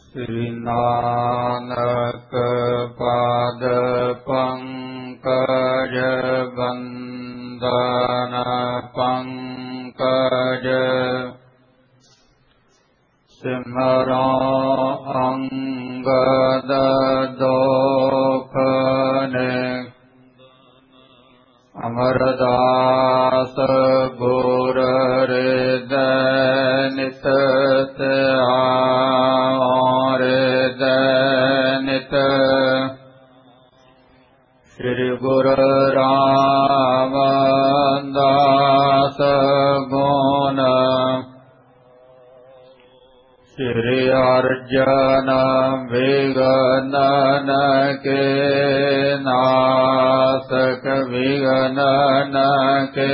ਸ੍ਰੀ ਨਾਨਕ ਪਾਦ ਪੰਕਜ ਬੰਦਨ ਪੰਕਜ ਸਿਮਰੋ ਅੰਗਦ ਦੋਖ ਨਿ ਅਮਰਦਾਸ ਗੁਰ ਹਿਰਦੈ ਨਿਤ ਧਿਆਵੋ ਹਿਰਦੈ ਨਿਤ ਸ੍ਰੀ ਗੁਰੂ ਰਾਮਦਾਸ ਗੁਣ ਸ੍ਰੀ ਅਰਜਨ ਵਿਗਨਨ ਕੇ ਨਾਸਕ ਵਿਗਨਨ ਕੇ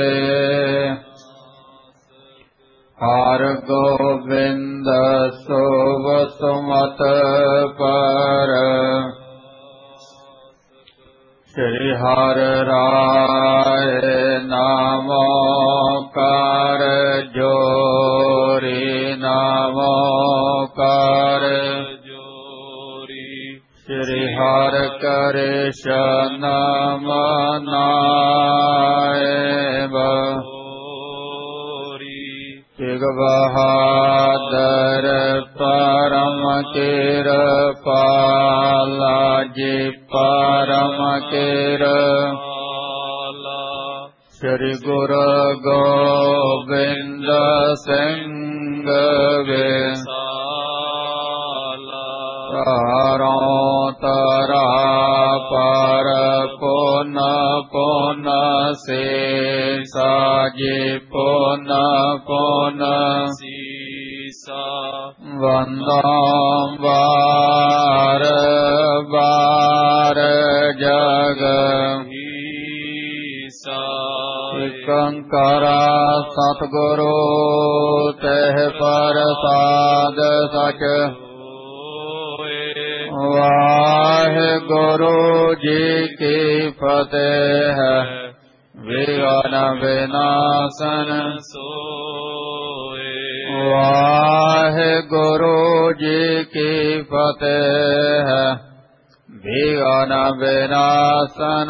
ਹਰਿ ਗੋਬਿੰਦ ਸੋਵ ਸੁਮਤ ਪਰ ਸ੍ਰੀ ਹਰਿ ਰਾਇ ਨਾਮੋ ਕਰ ਜੋਰੀ ਨਾਮੋ ਕਰ ਜੋਰੀ ਸ੍ਰੀ ਹਰਿ ਕ੍ਰਿਸ਼ਨ ਮਨਾਇਬ ਤੇਗ ਬਹਾਦਰ ਪਰਮ ਕਿਰਪਾਲਾ ਜੀ ਪਰਮ ਕਿਰਪਾਲਾ ਸ੍ਰੀ ਗੁਰੂ ਗੋਬਿੰਦ ਸਿੰਘ ਵਿਸਾਲਾ ਤਾਰੋ ਤਰਾ ਪਰ ਪੁਨ ਪੁਨ ਸੇ ਸਾਜੇ ਪੁਨ ਪੁਨ ਸੀਸਾ ਵੰਦੋ ਵਾਰ ਵਾਰ ਜਗ ਇਕ ਓੰਕਾਰ ਸਤਿਗੁਰੂ ਤਹਿ ਪ੍ਰਸਾਦ ਸਚ ਵਾਹਿਗੁਰੂ ਜੀ ਕੀ ਫਤਿਹ ਵਿਘਨ ਵਿਨਾਸ਼ਨ ਸੋਇ ਵਾਹਿਗੁਰੂ ਜੀ ਕੀ ਫਤਿਹ ਵਿਘਨ ਵਿਨਾਸ਼ਨ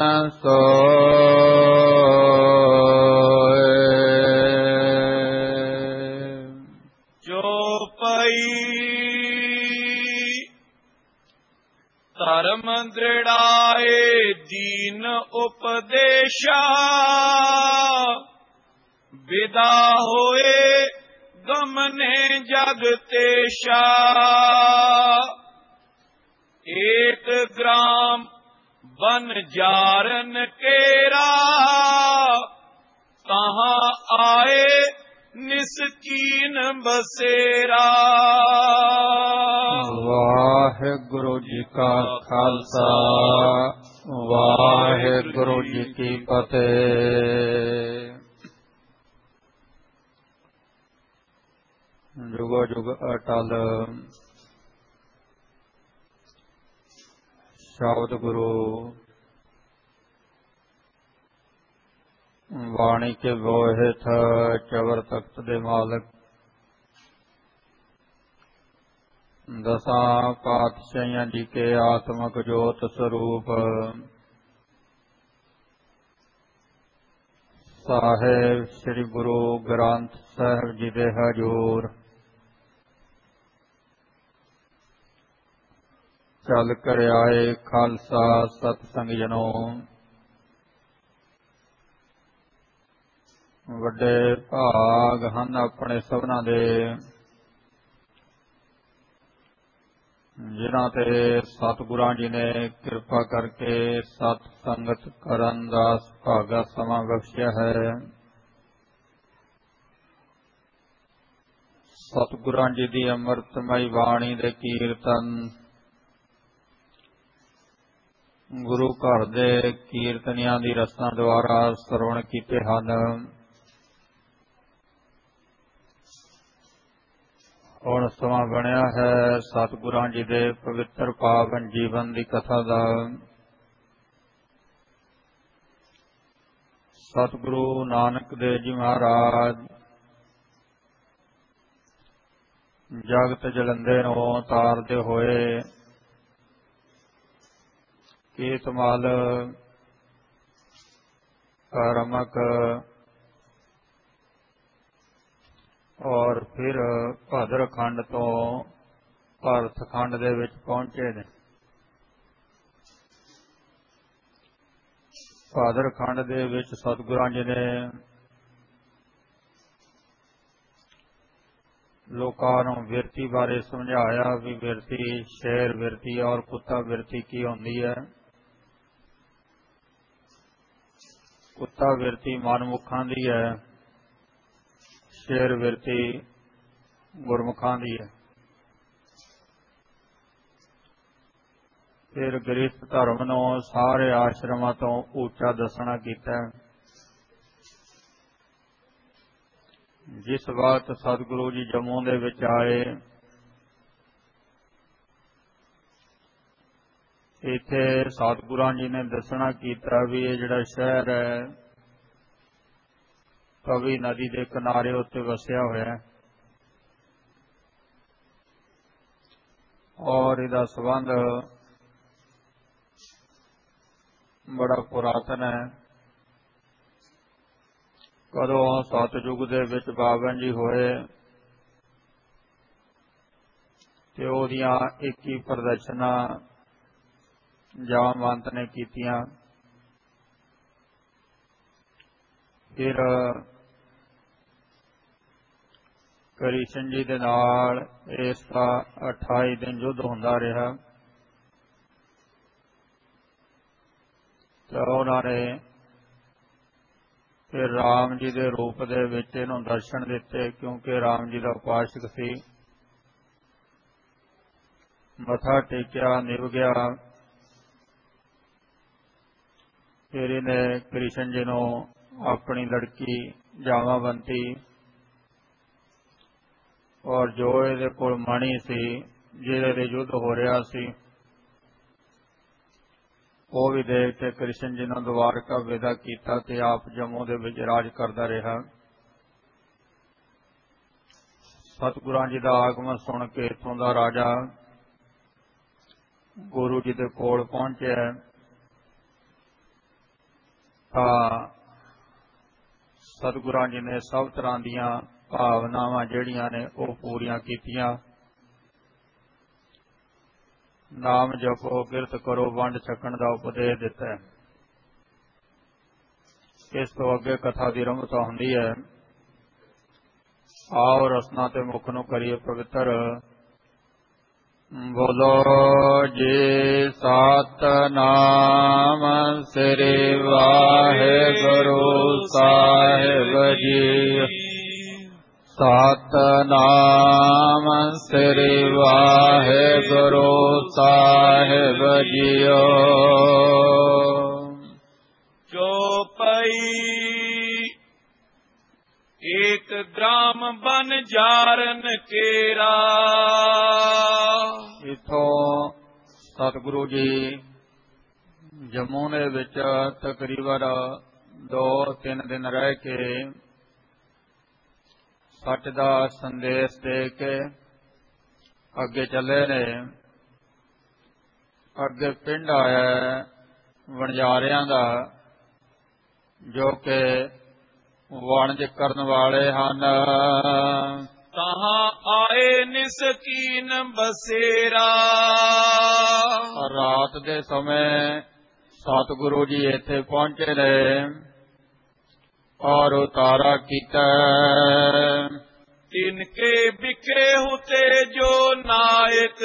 ਸੋਇ ਚੌਪਈ ਧਰਮ ਦ੍ਰਿੜਾਏ ਦੀਨ ਉਪਦੇਸ਼ਾ ਵਿਦਾ ਹੋਏ ਗਮਨੇ ਜਗਤੇਸ਼ਾ ਏਕ ਗ੍ਰਾਮ ਬਨ ਜਾਰਨ ਕੇਰਾ ਤਹਾਂ ਆਏ ਨਿਸਕੀਨ ਬਸੇਰਾ। ਵਾਹਿਗੁਰੂ ਜੀ ਕਾ ਖਾਲਸਾ ਵਾਹਿਗੁਰੂ ਜੀ ਕੀ ਫਤਿਹ। ਜੁਗੋ ਜੁਗ ਅਟਲ ਸ਼ਬਦ ਗੁਰੂ ਵਾਣੀ ਕੇ ਬੋਹਿਤ ਚਵਰ ਤਖਤ ਦੇ ਮਾਲਕ ਦਸਾਂ ਪਾਤਸ਼ਾਹੀਆਂ ਜੀ ਕੇ ਆਤਮਕ ਜੋਤ ਸਰੂਪ ਸਾਹਿਬ ਸ੍ਰੀ ਗੁਰੂ ਗ੍ਰੰਥ ਸਾਹਿਬ ਜੀ ਦੇ ਹਜ਼ੂਰ ਚੱਲ ਕਰ ਆਏ ਖਾਲਸਾ ਸਤਿਸੰਗ ਜਨੋ, ਵੱਡੇ ਭਾਗ ਹਨ ਆਪਣੇ ਸਭਨਾਂ ਦੇ ਜਿਨ੍ਹਾਂ ਤੇ ਸਤਿਗੁਰਾਂ ਜੀ ਨੇ ਕਿਰਪਾ ਕਰਕੇ ਸਤ ਸੰਗਤ ਕਰਨ ਦਾ ਸੁਭਾਗਾ ਸਮਾਂ ਬਖਸ਼ਿਆ ਹੈ। ਸਤਿਗੁਰਾਂ ਜੀ ਦੀ ਅੰਮ੍ਰਿਤਮਈ ਬਾਣੀ ਦੇ ਕੀਰਤਨ ਗੁਰੂ ਘਰ ਦੇ ਕੀਰਤਨੀਆਂ ਦੀ ਰਸਨਾ ਦੁਆਰਾ ਸਰਵਣ ਕੀਤੇ ਹਨ। ਹੁਣ ਸਮਾਂ ਬਣਿਆ ਹੈ ਸਤਿਗੁਰਾਂ ਜੀ ਦੇ ਪਵਿੱਤਰ ਪਾਵਨ ਜੀਵਨ ਦੀ ਕਥਾ ਦਾ। ਸਤਿਗੁਰੂ ਨਾਨਕ ਦੇਵ ਜੀ ਮਹਾਰਾਜ ਜਗਤ ਜਲੰਦੇ ਨੂੰ ਤਾਰਦੇ ਹੋਏ ਕੀਤਮਲ ਕਰਮਕ ਔਰ ਫਿਰ ਭਾਦਰ ਖੰਡ ਤੋਂ ਭਾਰਤ ਖੰਡ ਦੇ ਵਿੱਚ ਪਹੁੰਚੇ ਨੇ। ਭਾਦਰ ਖੰਡ ਦੇ ਵਿੱਚ ਸਤਿਗੁਰਾਂ ਜੀ ਨੇ ਲੋਕਾਂ ਨੂੰ ਬਿਰਤੀ ਬਾਰੇ ਸਮਝਾਇਆ ਵੀ ਬਿਰਤੀ ਸ਼ੇਰ ਬਿਰਤੀ ਔਰ ਕੁੱਤਾ ਬਿਰਤੀ ਕੀ ਹੁੰਦੀ ਹੈ। ਕੁੱਤਾ ਬਿਰਤੀ ਮਨਮੁਖਾਂ ਦੀ ਹੈ, ਸ਼ੇਰ ਬਿਰਤੀ ਗੁਰਮੁਖਾਂ ਦੀ ਹੈ। ਫਿਰ ਗ੍ਰਸਥ ਧਰਮ ਨੂੰ ਸਾਰੇ ਆਸ਼ਰਮਾਂ ਤੋਂ ਉੱਚਾ ਦੱਸਣਾ ਕੀਤਾ। ਜਿਸ ਵਕਤ ਸਤਿਗੁਰੂ ਜੀ ਜੰਮੂ ਦੇ ਵਿੱਚ ਆਏ, ਇੱਥੇ ਸਤਿਗੁਰਾਂ ਜੀ ਨੇ ਦੱਸਣਾ ਕੀਤਾ ਵੀ ਇਹ ਜਿਹੜਾ ਸ਼ਹਿਰ ਹੈ ਤਵੀ ਨਦੀ ਦੇ ਕਿਨਾਰੇ ਉੱਤੇ ਵਸਿਆ ਹੋਇਆ ਹੈ ਔਰ ਇਹਦਾ ਸੰਬੰਧ ਬੜਾ ਪੁਰਾਤਨ ਹੈ। ਕਦੋਂ ਸਤਿਯੁਗ ਦੇ ਵਿੱਚ ਬਾਬਨ ਜੀ ਹੋਏ ਤੇ ਉਹਦੀਆਂ 21 ਪ੍ਰਦਰਸ਼ਨਾਂ ਜਾਮਵੰਤ ਨੇ ਕੀਤੀਆਂ। ਫਿਰ ਕ੍ਰਿਸ਼ਨ ਜੀ ਦੇ ਨਾਲ ਇਸ ਦਾ 28 ਦਿਨ ਯੁੱਧ ਹੁੰਦਾ ਰਿਹਾ ਤਾਂ ਉਹਨਾਂ ਨੇ ਫਿਰ ਰਾਮ ਜੀ ਦੇ ਰੂਪ ਦੇ ਵਿੱਚ ਇਹਨੂੰ ਦਰਸ਼ਨ ਦਿੱਤੇ, ਕਿਉਂਕਿ ਰਾਮ ਜੀ ਦਾ ਉਪਾਸਕ ਸੀ। ਮੱਥਾ ਟੇਕਿਆ, ਨਿਭ ਗਿਆ। ਫਿਰ ਇਹਨੇ ਕ੍ਰਿਸ਼ਨ ਜੀ ਨੂੰ ਆਪਣੀ ਲੜਕੀ ਜਾਮਾਵੰਤੀ ਔਰ ਜੋ ਇਹਦੇ ਕੋਲ ਮਣੀ ਸੀ ਜਿਹਦੇ ਦੇ ਯੁੱਧ ਹੋ ਰਿਹਾ ਸੀ ਉਹ ਵੀ ਦੇਖ ਕੇ ਕ੍ਰਿਸ਼ਨ ਜੀ ਨੂੰ ਦਵਾਰਕਾ ਵਿਦਾ ਕੀਤਾ ਤੇ ਆਪ ਜੰਮੂ ਦੇ ਵਿੱਚ ਰਾਜ ਕਰਦਾ ਰਿਹਾ। ਸਤਿਗੁਰਾਂ ਜੀ ਦਾ ਆਗਮਨ ਸੁਣ ਕੇ ਇੱਥੋਂ ਦਾ ਰਾਜਾ ਗੁਰੂ ਜੀ ਦੇ ਕੋਲ ਪਹੁੰਚਿਆ ਤਾਂ ਸਤਿਗੁਰਾਂ ਜੀ ਨੇ ਸਭ ਤਰ੍ਹਾਂ ਦੀਆਂ ਭਾਵਨਾਵਾਂ ਜਿਹੜੀਆਂ ਨੇ ਉਹ ਪੂਰੀਆਂ ਕੀਤੀਆਂ। ਨਾਮ ਜਪੋ, ਕਿਰਤ ਕਰੋ, ਵੰਡ ਛਕਣ ਦਾ ਉਪਦੇਸ਼ ਦਿੱਤਾ ਹੈ। ਇਸ ਤੋਂ ਅੱਗੇ ਕਥਾ ਦੀ ਰਮਤਾ ਹੁੰਦੀ ਹੈ। ਆਓ ਰਸਨਾ ਤੇ ਮੁਖ ਨੂੰ ਕਰੀਏ ਪਵਿੱਤਰ। ਬੋਲੋ ਜੀ ਸਤਿਨਾਮ ਸ੍ਰੀ ਵਾਹਿਗੁਰੂ ਸਾਹਿਬ ਜੀ। ਸਤਿਨਾਮ ਸ੍ਰੀ ਵਾਹਿਗੁਰੂ ਸਾਹਿਬ ਜੀਓ। ਚੌਪਈ ਏਕ ਗ੍ਰਾਮ ਬਨ ਜਾਰਨ ਕੇਰਾ। ਇੱਥੋਂ ਸਤਿਗੁਰੂ ਜੀ ਜੰਮੂ ਦੇ ਵਿੱਚ ਤਕਰੀਬਨ 2-3 ਦਿਨ ਰਹਿ ਕੇ ਸੱਚ ਦਾ ਸੰਦੇਸ਼ ਦੇ ਕੇ ਅੱਗੇ ਚੱਲੇ ਨੇ। ਅੱਗੇ ਪਿੰਡ ਆਇਆ ਵਣਜਾਰਿਆਂ ਦਾ ਜੋ ਕਿ ਵਣਜ ਕਰਨ ਵਾਲੇ ਹਨ। ਤਹਾਂ ਆਏ ਨਿਸਕੀਨ ਬਸੇਰਾ। ਰਾਤ ਦੇ ਸਮੇਂ ਸਤਿਗੁਰੂ ਜੀ ਇੱਥੇ ਪਹੁੰਚੇ ਨੇ ਔਰ ਉਤਾਰਾ ਕੀਤਾ। ਤਿਨਕੇ ਬਿਖਰੇ ਹੁਤੇ ਜੋ ਨਾਇਕ।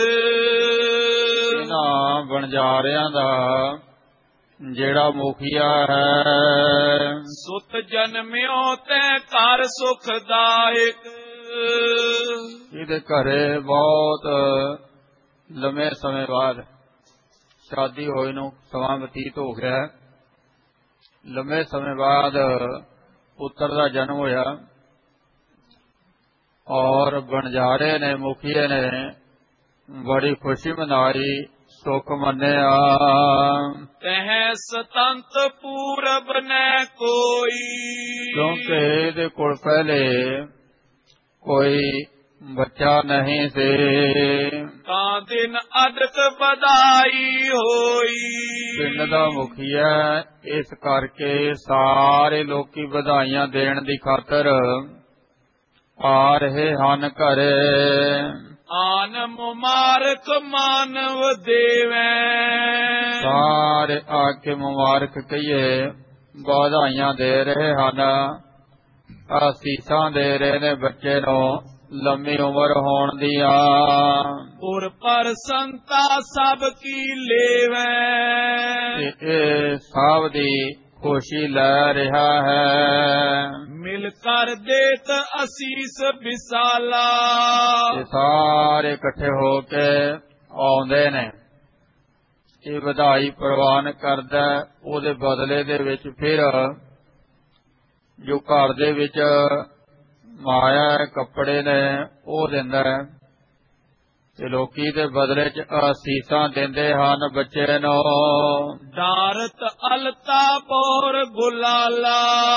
ਇਹਨਾਂ ਵਣਜਾਰਿਆਂ ਦਾ ਜਿਹੜਾ ਮੁਖੀਆ ਹੈ ਸੁਤ ਜਨਮਿਓ ਤੈ ਘਰ ਸੁਖਦਾਇਕ। ਇਹਦੇ ਘਰੇ ਬਹੁਤ ਲੰਮੇ ਸਮੇਂ ਬਾਅਦ ਸ਼ਾਦੀ ਹੋਈ ਨੂੰ ਸਮਾਂ ਬਤੀਤ ਹੋ ਗਿਆ। ਲੰਮੇ ਸਮੇਂ ਬਾਅਦ ਪੁੱਤਰ ਦਾ ਜਨਮ ਹੋਇਆ ਔਰ ਵਣਜਾਰੇ ਨੇ ਮੁਖੀਏ ਨੇ ਬੜੀ ਖੁਸ਼ੀ ਮਨਾਈ, ਸੁਖ ਮੰਨਿਆ। ਤਹ ਸਤੰਤ ਪੂਰਬ ਨੈ ਕੋਈ। ਕਿਉਂਕਿ ਇਹਦੇ ਕੋਲ ਪਹਿਲੇ ਕੋਈ ਬੱਚਾ ਨਹੀਂ ਸੇ। ਤਾਂ ਦਿਨ ਅਦਕ ਵਧਾਈ ਹੋਈ। ਪਿੰਡ ਦਾ ਮੁਖੀਆ, ਇਸ ਕਰਕੇ ਸਾਰੇ ਲੋਕੀ ਵਧਾਈਆਂ ਦੇਣ ਦੀ ਖਾਤਰ ਆ ਰਹੇ ਹਨ ਘਰੇ। ਆਨ ਮੁਬਾਰਕ ਮਾਨਵ ਦੇਵੈ। ਸਾਰੇ ਆ ਕੇ ਮੁਬਾਰਕ ਕਹੀਏ, ਵਧਾਈਆਂ ਦੇ ਰਹੇ ਹਨ, ਅਸੀਸਾਂ ਦੇ ਰਹੇ ਨੇ ਬੱਚੇ ਨੂੰ ਲੰਮੀ ਉਮਰ ਹੋਣ ਦੀਆਂ। ਪੁਰ ਪਰ ਸੰਤਾ ਸਭ ਕੀ ਲੇਵੈ। ਇਹ ਸਭ ਦੀ ਖੁਸ਼ੀ ਲੈ ਰਿਹਾ ਹੈ। ਮਿਲ ਕਰ ਦੇਤ ਅਸੀਸ ਵਿਸਾਲਾ। ਇਹ ਸਾਰੇ ਇਕੱਠੇ ਹੋ ਕੇ ਆਉਂਦੇ ਨੇ, ਇਹ ਵਧਾਈ ਪ੍ਰਵਾਨ ਕਰਦਾ, ਉਹਦੇ ਬਦਲੇ ਦੇ ਵਿੱਚ ਫਿਰ ਜੋ ਘਰ ਦੇ ਵਿੱਚ ਮਾਇਆ ਕੱਪੜੇ ਨੇ ਉਹ ਦਿੰਦਾ ਹੈ, ਤੇ ਲੋਕੀ ਦੇ ਬਦਲੇ ਚ ਅਸੀਸਾਂ ਦਿੰਦੇ ਹਨ ਬੱਚੇ ਨੂੰ। ਡਾਰਤ ਅਲਤਾ ਪੌਰ ਗੁਲਾਲਾ।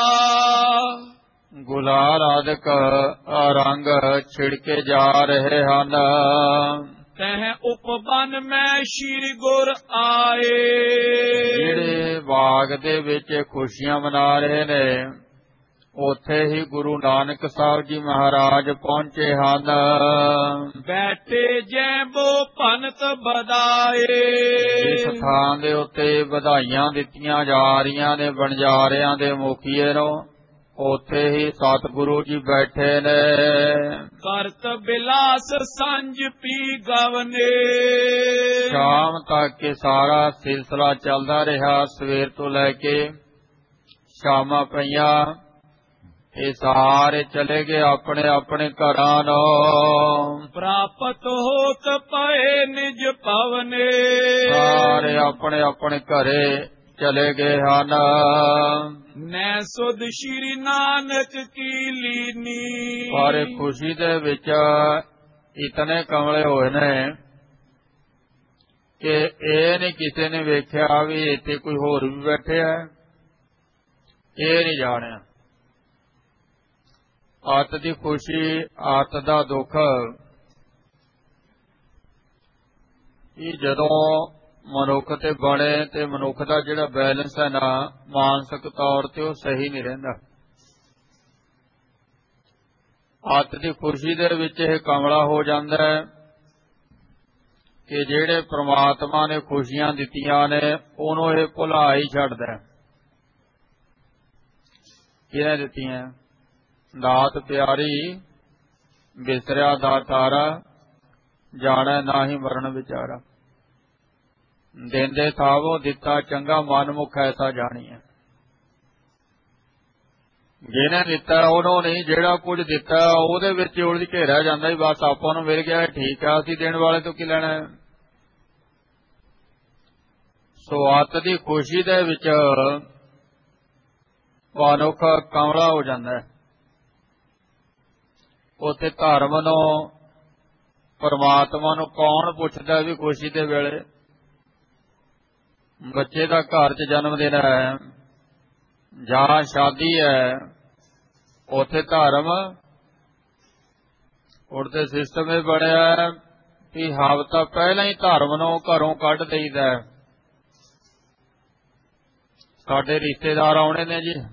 ਗੁਲਾਲ ਆਦਿਕ ਰੰਗ ਛਿੜਕੇ ਜਾ ਰਹੇ ਹਨ। ਤਹਿ ਉਪਬਨ ਮੈਂ ਸ਼੍ਰੀ ਗੁਰ ਆਏ। ਜਿਹੜੇ ਬਾਗ ਦੇ ਵਿੱਚ ਖੁਸ਼ੀਆਂ ਮਨਾ ਰਹੇ ਨੇ, ਉੱਥੇ ਹੀ ਗੁਰੂ ਨਾਨਕ ਸਾਹਿਬ ਜੀ ਮਹਾਰਾਜ ਪਹੁੰਚੇ ਹਨ। ਬੈਠੇ ਜੈਬੋ ਭਨਤ ਬਦਾਏ। ਇਸ ਥਾਂ ਦੇ ਉੱਤੇ ਵਧਾਈਆਂ ਦਿੱਤੀਆਂ ਜਾ ਰਹੀਆਂ ਨੇ ਵਣਜਾਰਿਆਂ ਦੇ ਮੁਖੀਏ ਨੂੰ, ਉੱਥੇ ਹੀ ਸਤਿਗੁਰੂ ਜੀ ਬੈਠੇ ਨੇ। ਕਰਤ ਬਿਲਾਸ ਸੰਜ ਪੀ ਗਵਨੇ। ਸ਼ਾਮ ਤੱਕ ਇਹ ਸਾਰਾ ਸਿਲਸਿਲਾ ਚੱਲਦਾ ਰਿਹਾ, ਸਵੇਰ ਤੋਂ ਲੈ ਕੇ ਸ਼ਾਮਾਂ ਪਈਆਂ, ਇਹ ਸਾਰੇ ਚਲੇ ਗਏ ਆਪਣੇ ਆਪਣੇ ਘਰਾਂ ਨੂੰ। ਪ੍ਰਾਪਤ ਹੋਤ ਪਏ ਨਿਜ ਭਵਨੇ। ਸਾਰੇ ਆਪਣੇ ਆਪਣੇ ਘਰੇ ਚਲੇ ਗਏ ਹਨ। ਨੈ ਸੁਧ ਸ਼੍ਰੀ ਨਾਨਕ ਕੀ ਲੀਨੀ। ਪਰ ਖੁਸ਼ੀ ਦੇ ਵਿੱਚ ਇਤਨੇ ਕਮਲੇ ਹੋਏ ਨੇ ਕਿ ਇਹ ਨਹੀਂ ਕਿਸੇ ਨੇ ਵੇਖਿਆ ਵੀ ਇੱਥੇ ਕੋਈ ਹੋਰ ਵੀ ਬੈਠਿਆ, ਇਹ ਨਹੀਂ ਜਾਣਿਆ। ਆਤ ਦੀ ਖੁਸ਼ੀ, ਆਤ ਦਾ ਦੁੱਖ, ਇਹ ਜਦੋਂ ਮਨੁੱਖ ਤੇ ਬਣੇ ਤੇ ਮਨੁੱਖ ਦਾ ਜਿਹੜਾ ਬੈਲੈਂਸ ਹੈ ਨਾ, ਮਾਨਸਿਕ ਤੌਰ ਤੇ ਉਹ ਸਹੀ ਨਹੀਂ ਰਹਿੰਦਾ। ਆਤ ਦੀ ਖੁਸ਼ੀ ਦੇ ਵਿੱਚ ਇਹ ਕਮਲਾ ਹੋ ਜਾਂਦਾ ਹੈ ਕਿ ਜਿਹੜੇ ਪ੍ਰਮਾਤਮਾ ਨੇ ਖੁਸ਼ੀਆਂ ਦਿੱਤੀਆਂ ਨੇ ਉਹਨੂੰ ਇਹ ਭੁਲਾ ਹੀ ਛੱਡਦਾ। ਕਿਹਨੇ ਦਿੱਤੀਆਂ? ਦਾਤ ਪਿਆਰੀ ਬਿਸਰਿਆ ਦਾਤਾਰਾ, ਜਾਣੈ ਨਾਹੀ ਮਰਨ ਵਿਚਾਰਾ। ਦੇਂਦੇ ਥਾਵੋ ਦਿੱਤਾ ਚੰਗਾ, ਮਨਮੁਖ ਐਸਾ ਜਾਣੀਐ। ਜਿਹਨੇ ਦਿੱਤਾ ਉਹਨੂੰ ਨਹੀਂ, ਜਿਹੜਾ ਕੁਝ ਦਿੱਤਾ ਉਹਦੇ ਵਿੱਚ ਉਲਝ ਕੇ ਰਹਿ ਜਾਂਦਾ ਹੀ, ਬਸ ਆਪਾਂ ਨੂੰ ਮਿਲ ਗਿਆ ਠੀਕ ਆ, ਅਸੀਂ ਦੇਣ ਵਾਲੇ ਤੋਂ ਕੀ ਲੈਣਾ ਹੈ। ਸੋ ਆਤ ਦੀ ਖੁਸ਼ੀ ਦੇ ਵਿੱਚ ਮਨੁੱਖ ਕਮਲਾ ਹੋ ਜਾਂਦਾ ਹੈ। ਉੱਥੇ ਧਰਮ ਨੂੰ, ਪਰਮਾਤਮਾ ਨੂੰ ਕੌਣ ਪੁੱਛਦਾ ਵੀ ਖੁਸ਼ੀ ਦੇ ਵੇਲੇ? ਬੱਚੇ ਦਾ ਘਰ 'ਚ ਜਨਮ ਦਿਨ ਹੈ ਜਾਂ ਸ਼ਾਦੀ ਹੈ, ਉੱਥੇ ਧਰਮ, ਉੱਥੇ ਸਿਸਟਮ ਇਹ ਬਣਿਆ ਵੀ ਹਫ਼ਤਾ ਪਹਿਲਾਂ ਹੀ ਧਰਮ ਨੂੰ ਘਰੋਂ ਕੱਢ ਦੇਈਦਾ। ਸਾਡੇ ਰਿਸ਼ਤੇਦਾਰ ਆਉਣੇ ਨੇ ਜੀ,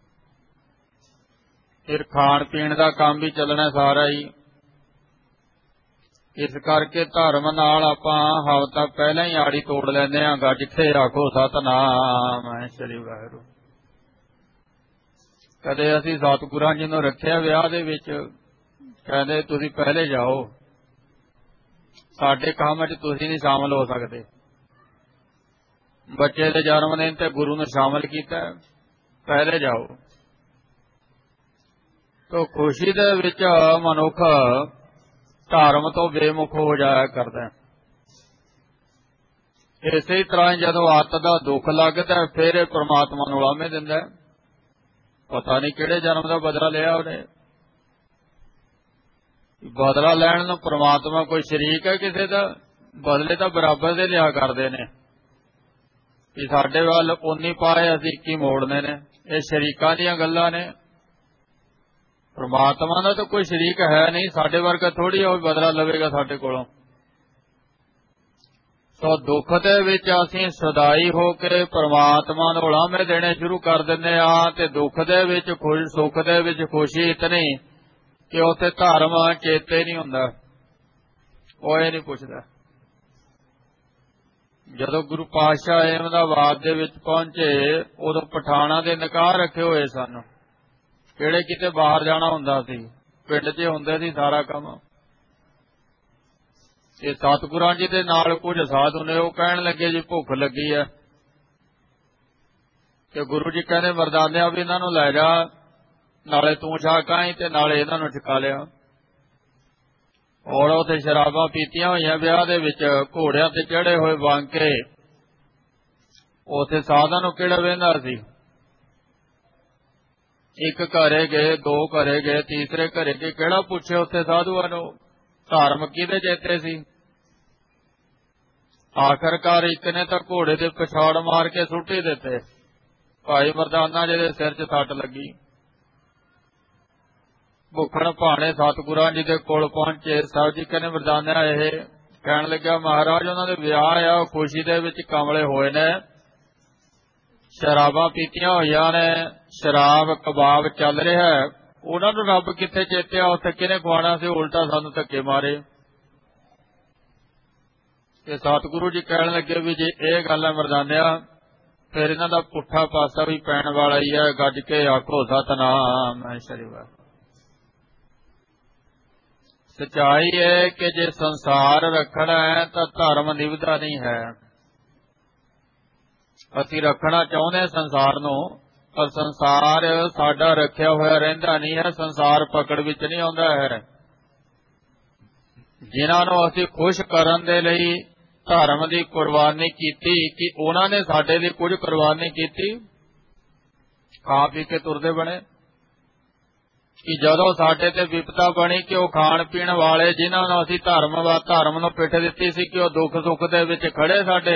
ਫਿਰ ਖਾਣ ਪੀਣ ਦਾ ਕੰਮ ਵੀ ਚੱਲਣਾ ਸਾਰਾ ਹੀ। ਇਸ ਕਰਕੇ ਧਰਮ ਨਾਲ ਆਪਾਂ ਹਫ਼ਤਾ ਪਹਿਲਾਂ ਹੀ ਆੜੀ ਤੋੜ ਲੈਂਦੇ ਹਾਂ। ਜਿੱਥੇ ਆਖੋ ਸਤਿਨਾਮ ਸ੍ਰੀ ਵਾਹਿਗੁਰੂ। ਕਦੇ ਅਸੀਂ ਸਤਿਗੁਰਾਂ ਜੀ ਨੂੰ ਰੱਖਿਆ ਵਿਆਹ ਦੇ ਵਿੱਚ, ਕਹਿੰਦੇ ਤੁਸੀਂ ਪਹਿਲੇ ਜਾਓ, ਸਾਡੇ ਕੰਮ 'ਚ ਤੁਸੀਂ ਨਹੀਂ ਸ਼ਾਮਲ ਹੋ ਸਕਦੇ। ਬੱਚੇ ਦੇ ਜਨਮ ਦਿਨ ਤੇ ਗੁਰੂ ਨੂੰ ਸ਼ਾਮਲ ਕੀਤਾ, ਪਹਿਲੇ ਜਾਓ। ਤੋ ਖੁਸ਼ੀ ਦੇ ਵਿੱਚ ਮਨੁੱਖ ਧਰਮ ਤੋਂ ਬੇਮੁਖ ਹੋ ਜਾਇਆ ਕਰਦਾ। ਇਸੇ ਤਰ੍ਹਾਂ ਜਦੋਂ ਆਤ ਦਾ ਦੁੱਖ ਲੱਗਦਾ, ਫਿਰ ਇਹ ਪ੍ਰਮਾਤਮਾ ਨੂੰ ਲਾਮੇ ਦਿੰਦਾ। ਪਤਾ ਨਹੀਂ ਕਿਹੜੇ ਜਨਮ ਦਾ ਬਦਲਾ ਲਿਆ ਉਹਨੇ। ਬਦਲਾ ਲੈਣ ਨੂੰ ਪ੍ਰਮਾਤਮਾ ਕੋਈ ਸ਼ਰੀਕ ਹੈ ਕਿਸੇ ਦਾ? ਬਦਲੇ ਤਾਂ ਬਰਾਬਰ ਦੇ ਲਿਆ ਕਰਦੇ ਨੇ ਕਿ ਸਾਡੇ ਵੱਲ 19 ਪਾਏ ਅਸੀਂ 21 ਮੋੜਨੇ ਨੇ। ਇਹ ਸ਼ਰੀਕਾਂ ਦੀਆਂ ਗੱਲਾਂ ਨੇ। ਪ੍ਰਮਾਤਮਾ ਦਾ ਤਾਂ ਕੋਈ ਸ਼ਰੀਕ ਹੈ ਨਹੀਂ, ਸਾਡੇ ਵਰਗਾ ਥੋੜ੍ਹੀ ਉਹ ਬਦਲਾ ਲਵੇਗਾ ਸਾਡੇ ਕੋਲੋਂ। ਸੋ ਦੁੱਖ ਦੇ ਵਿੱਚ ਅਸੀਂ ਸਦਾਈ ਹੋ ਕੇ ਪ੍ਰਮਾਤਮਾ ਨੂੰ ਉਲਾਮੇ ਦੇਣੇ ਸ਼ੁਰੂ ਕਰ ਦਿੰਦੇ ਹਾਂ, ਤੇ ਦੁੱਖ ਦੇ ਵਿੱਚ ਸੁੱਖ ਦੇ ਵਿੱਚ ਖੁਸ਼ੀ ਇਤਨੀ ਕਿ ਉੱਥੇ ਧਰਮ ਚੇਤੇ ਨਹੀਂ ਹੁੰਦਾ, ਉਹ ਇਹ ਨਹੀਂ ਪੁੱਛਦਾ। ਜਦੋਂ ਗੁਰੂ ਪਾਤਸ਼ਾਹ ਅਹਿਮਦਾਬਾਦ ਦੇ ਵਿੱਚ ਪਹੁੰਚੇ, ਉਦੋਂ ਪਠਾਣਾਂ ਦੇ ਨਿਕਾਹ ਰੱਖੇ ਹੋਏ ਸਨ। ਕਿਹੜੇ ਕਿਤੇ ਬਾਹਰ ਜਾਣਾ ਹੁੰਦਾ ਸੀ, ਪਿੰਡ 'ਚ ਹੁੰਦੇ ਸੀ ਸਾਰਾ ਕੰਮ। ਇਹ ਸਤਿਗੁਰਾਂ ਜੀ ਦੇ ਨਾਲ ਕੁਝ ਸਾਧੂ ਨੇ, ਉਹ ਕਹਿਣ ਲੱਗੇ ਜੀ ਭੁੱਖ ਲੱਗੀ ਹੈ, ਤੇ ਗੁਰੂ ਜੀ ਕਹਿੰਦੇ ਮਰਦਾਨਿਆਂ ਵੀ ਇਹਨਾਂ ਨੂੰ ਲੈ ਜਾ, ਨਾਲੇ ਤੂੰ ਛਕ ਆਈ ਤੇ ਨਾਲੇ ਇਹਨਾਂ ਨੂੰ ਛਕਾ ਲਿਆ। ਔਰ ਉੱਥੇ ਸ਼ਰਾਬਾਂ ਪੀਤੀਆਂ ਹੋਈਆਂ ਵਿਆਹ ਦੇ ਵਿੱਚ, ਘੋੜਿਆਂ ਤੇ ਚੜੇ ਹੋਏ ਬਾਂਕੇ। ਉੱਥੇ ਸਾਧਾਂ ਨੂੰ ਕਿਹੜਾ ਵੇਂਦਾ ਸੀ? ਇੱਕ ਘਰੇ ਗਏ, ਦੋ ਘਰੇ ਗਏ, ਤੀਸਰੇ ਘਰੇ ਗਏ, ਕਿਹੜਾ ਪੁੱਛੇ ਉੱਥੇ ਸਾਧੂਆਂ ਨੂੰ? ਧਾਰਮ ਕਿਹਦੇ ਚੇਤੇ ਸੀ? ਆਖਰਕਾਰ ਇੱਕ ਨੇ ਤਾਂ ਘੋੜੇ ਦੇ ਪਛਾੜ ਮਾਰ ਕੇ ਸੁੱਟੀ ਦਿੱਤੇ। ਭਾਈ ਮਰਦਾਨਾ ਜੀ ਦੇ ਸਿਰ 'ਚ ਸੱਟ ਲੱਗੀ। ਭੁੱਖਣ ਭਾਣੇ ਸਤਿਗੁਰਾਂ ਜੀ ਦੇ ਕੋਲ ਪਹੁੰਚੇ। ਸਾਹਿਬ ਜੀ ਕਹਿੰਦੇ ਮਰਦਾਨਾ ਇਹ ਕਹਿਣ ਲੱਗਾ, ਮਹਾਰਾਜ ਉਹਨਾਂ ਦੇ ਵਿਆਹ ਆ, ਉਹ ਖੁਸ਼ੀ ਦੇ ਵਿੱਚ ਕਮਲੇ ਹੋਏ ਨੇ, ਸ਼ਰਾਬਾਂ ਪੀਤੀਆਂ ਹੋਈਆਂ ਨੇ, ਸ਼ਰਾਬ ਕਬਾਬ ਚੱਲ ਰਿਹਾ, ਉਹਨਾਂ ਨੂੰ ਰੱਬ ਕਿੱਥੇ ਚੇਤਿਆ? ਉੱਥੇ ਕਿਹਨੇ ਖਵਾਉਣਾ ਸੀ? ਉਲਟਾ ਸਾਨੂੰ ਧੱਕੇ ਮਾਰੇ। ਤੇ ਸਤਿਗੁਰੂ ਜੀ ਕਹਿਣ ਲੱਗੇ ਵੀ ਜੇ ਇਹ ਗੱਲ ਹੈ ਮਰਦਾਨਿਆ, ਫਿਰ ਇਹਨਾਂ ਦਾ ਪੁੱਠਾ ਪਾਸਾ ਵੀ ਪੈਣ ਵਾਲਾ ਹੀ ਹੈ। ਗੱਜ ਕੇ ਆਖੋ ਸਤਿਨਾਮ ਸ੍ਰੀ ਵਾਹਿਗੁਰੂ। ਸੱਚਾਈ ਹੈ ਕਿ ਜੇ ਸੰਸਾਰ ਰੱਖਣਾ ਹੈ ਤਾਂ ਧਰਮ ਨਿਭਦਾ ਨਹੀਂ ਹੈ। ਅਸੀਂ ਰੱਖਣਾ ਚਾਹੁੰਦੇ ਸੰਸਾਰ ਨੂੰ, ਪਰ ਸੰਸਾਰ ਸਾਡਾ ਰੱਖਿਆ ਹੋਇਆ ਰਹਿੰਦਾ ਨਹੀਂ ਹੈ, ਸੰਸਾਰ ਪਕੜ ਵਿੱਚ ਨਹੀਂ ਆਉਂਦਾ ਹੈ। ਜਿਨ੍ਹਾਂ ਨੂੰ ਅਸੀਂ ਖੁਸ਼ ਕਰਨ ਦੇ ਲਈ ਧਰਮ ਦੀ ਕੁਰਬਾਨੀ ਕੀਤੀ, ਕਿ ਉਹਨਾਂ ਨੇ ਸਾਡੇ ਲਈ ਕੁਝ ਕੁਰਬਾਨੀ ਕੀਤੀ? ਖਾ ਪੀ ਕੇ ਤੁਰਦੇ ਬਣੇ। ਕਿ ਜਦੋਂ ਸਾਡੇ ਤੇ ਵਿਪਤਾ ਬਣੀ ਕਿ ਉਹ ਖਾਣ ਪੀਣ ਵਾਲੇ ਜਿਨ੍ਹਾਂ ਨੂੰ ਅਸੀਂ ਧਰਮ ਨੂੰ ਪਿੱਠ ਦਿੱਤੀ ਸੀ, ਕਿ ਉਹ ਦੁੱਖ ਸੁੱਖ ਦੇ ਵਿੱਚ ਖੜੇ ਸਾਡੇ,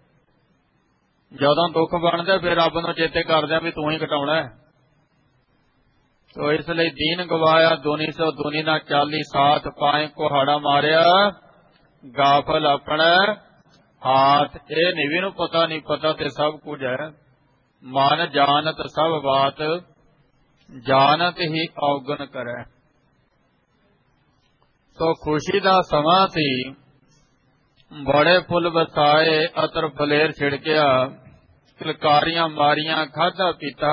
ਜਦੋਂ ਦੁੱਖ ਬਣਦੇ ਫਿਰ ਰੱਬ ਨੂੰ ਚੇਤੇ ਕਰਦੇ ਵੀ ਤੂੰ ਹੀ ਘਟਾਉਣਾ ਹੈ। ਤੋ ਇਸ ਲਈ ਦੀਨ ਗਵਾਇਆ ਦੁਨੀ ਸੋ ਦੁਨੀ ਨਾ ਚਾਲੀ, ਸਾਥ ਪਾਏ ਕੁਹਾੜਾ ਮਾਰਿਆ ਗਾਫਲ ਆਪਣਾ ਹਾਥ। ਇਹ ਨਿਵੀ ਨੂੰ ਪਤਾ ਨਹੀਂ, ਪਤਾ ਤੇ ਸਭ ਕੁਝ ਹੈ। ਮਨ ਜਾਣਤ ਸਭ ਬਾਤ, ਜਾਣਤ ਹੀ ਔਗਣ ਕਰੈ। ਸੋ ਖੁਸ਼ੀ ਦਾ ਸਮਾਂ ਸੀ, ਬੜੇ ਫੁੱਲ ਵਸਾਏ, ਅਤਰ ਫਲੇਰ ਛਿੜਕਿਆ, ਕਿਲਕਾਰੀਆਂ ਮਾਰੀਆਂ, ਖਾਧਾ ਪੀਤਾ,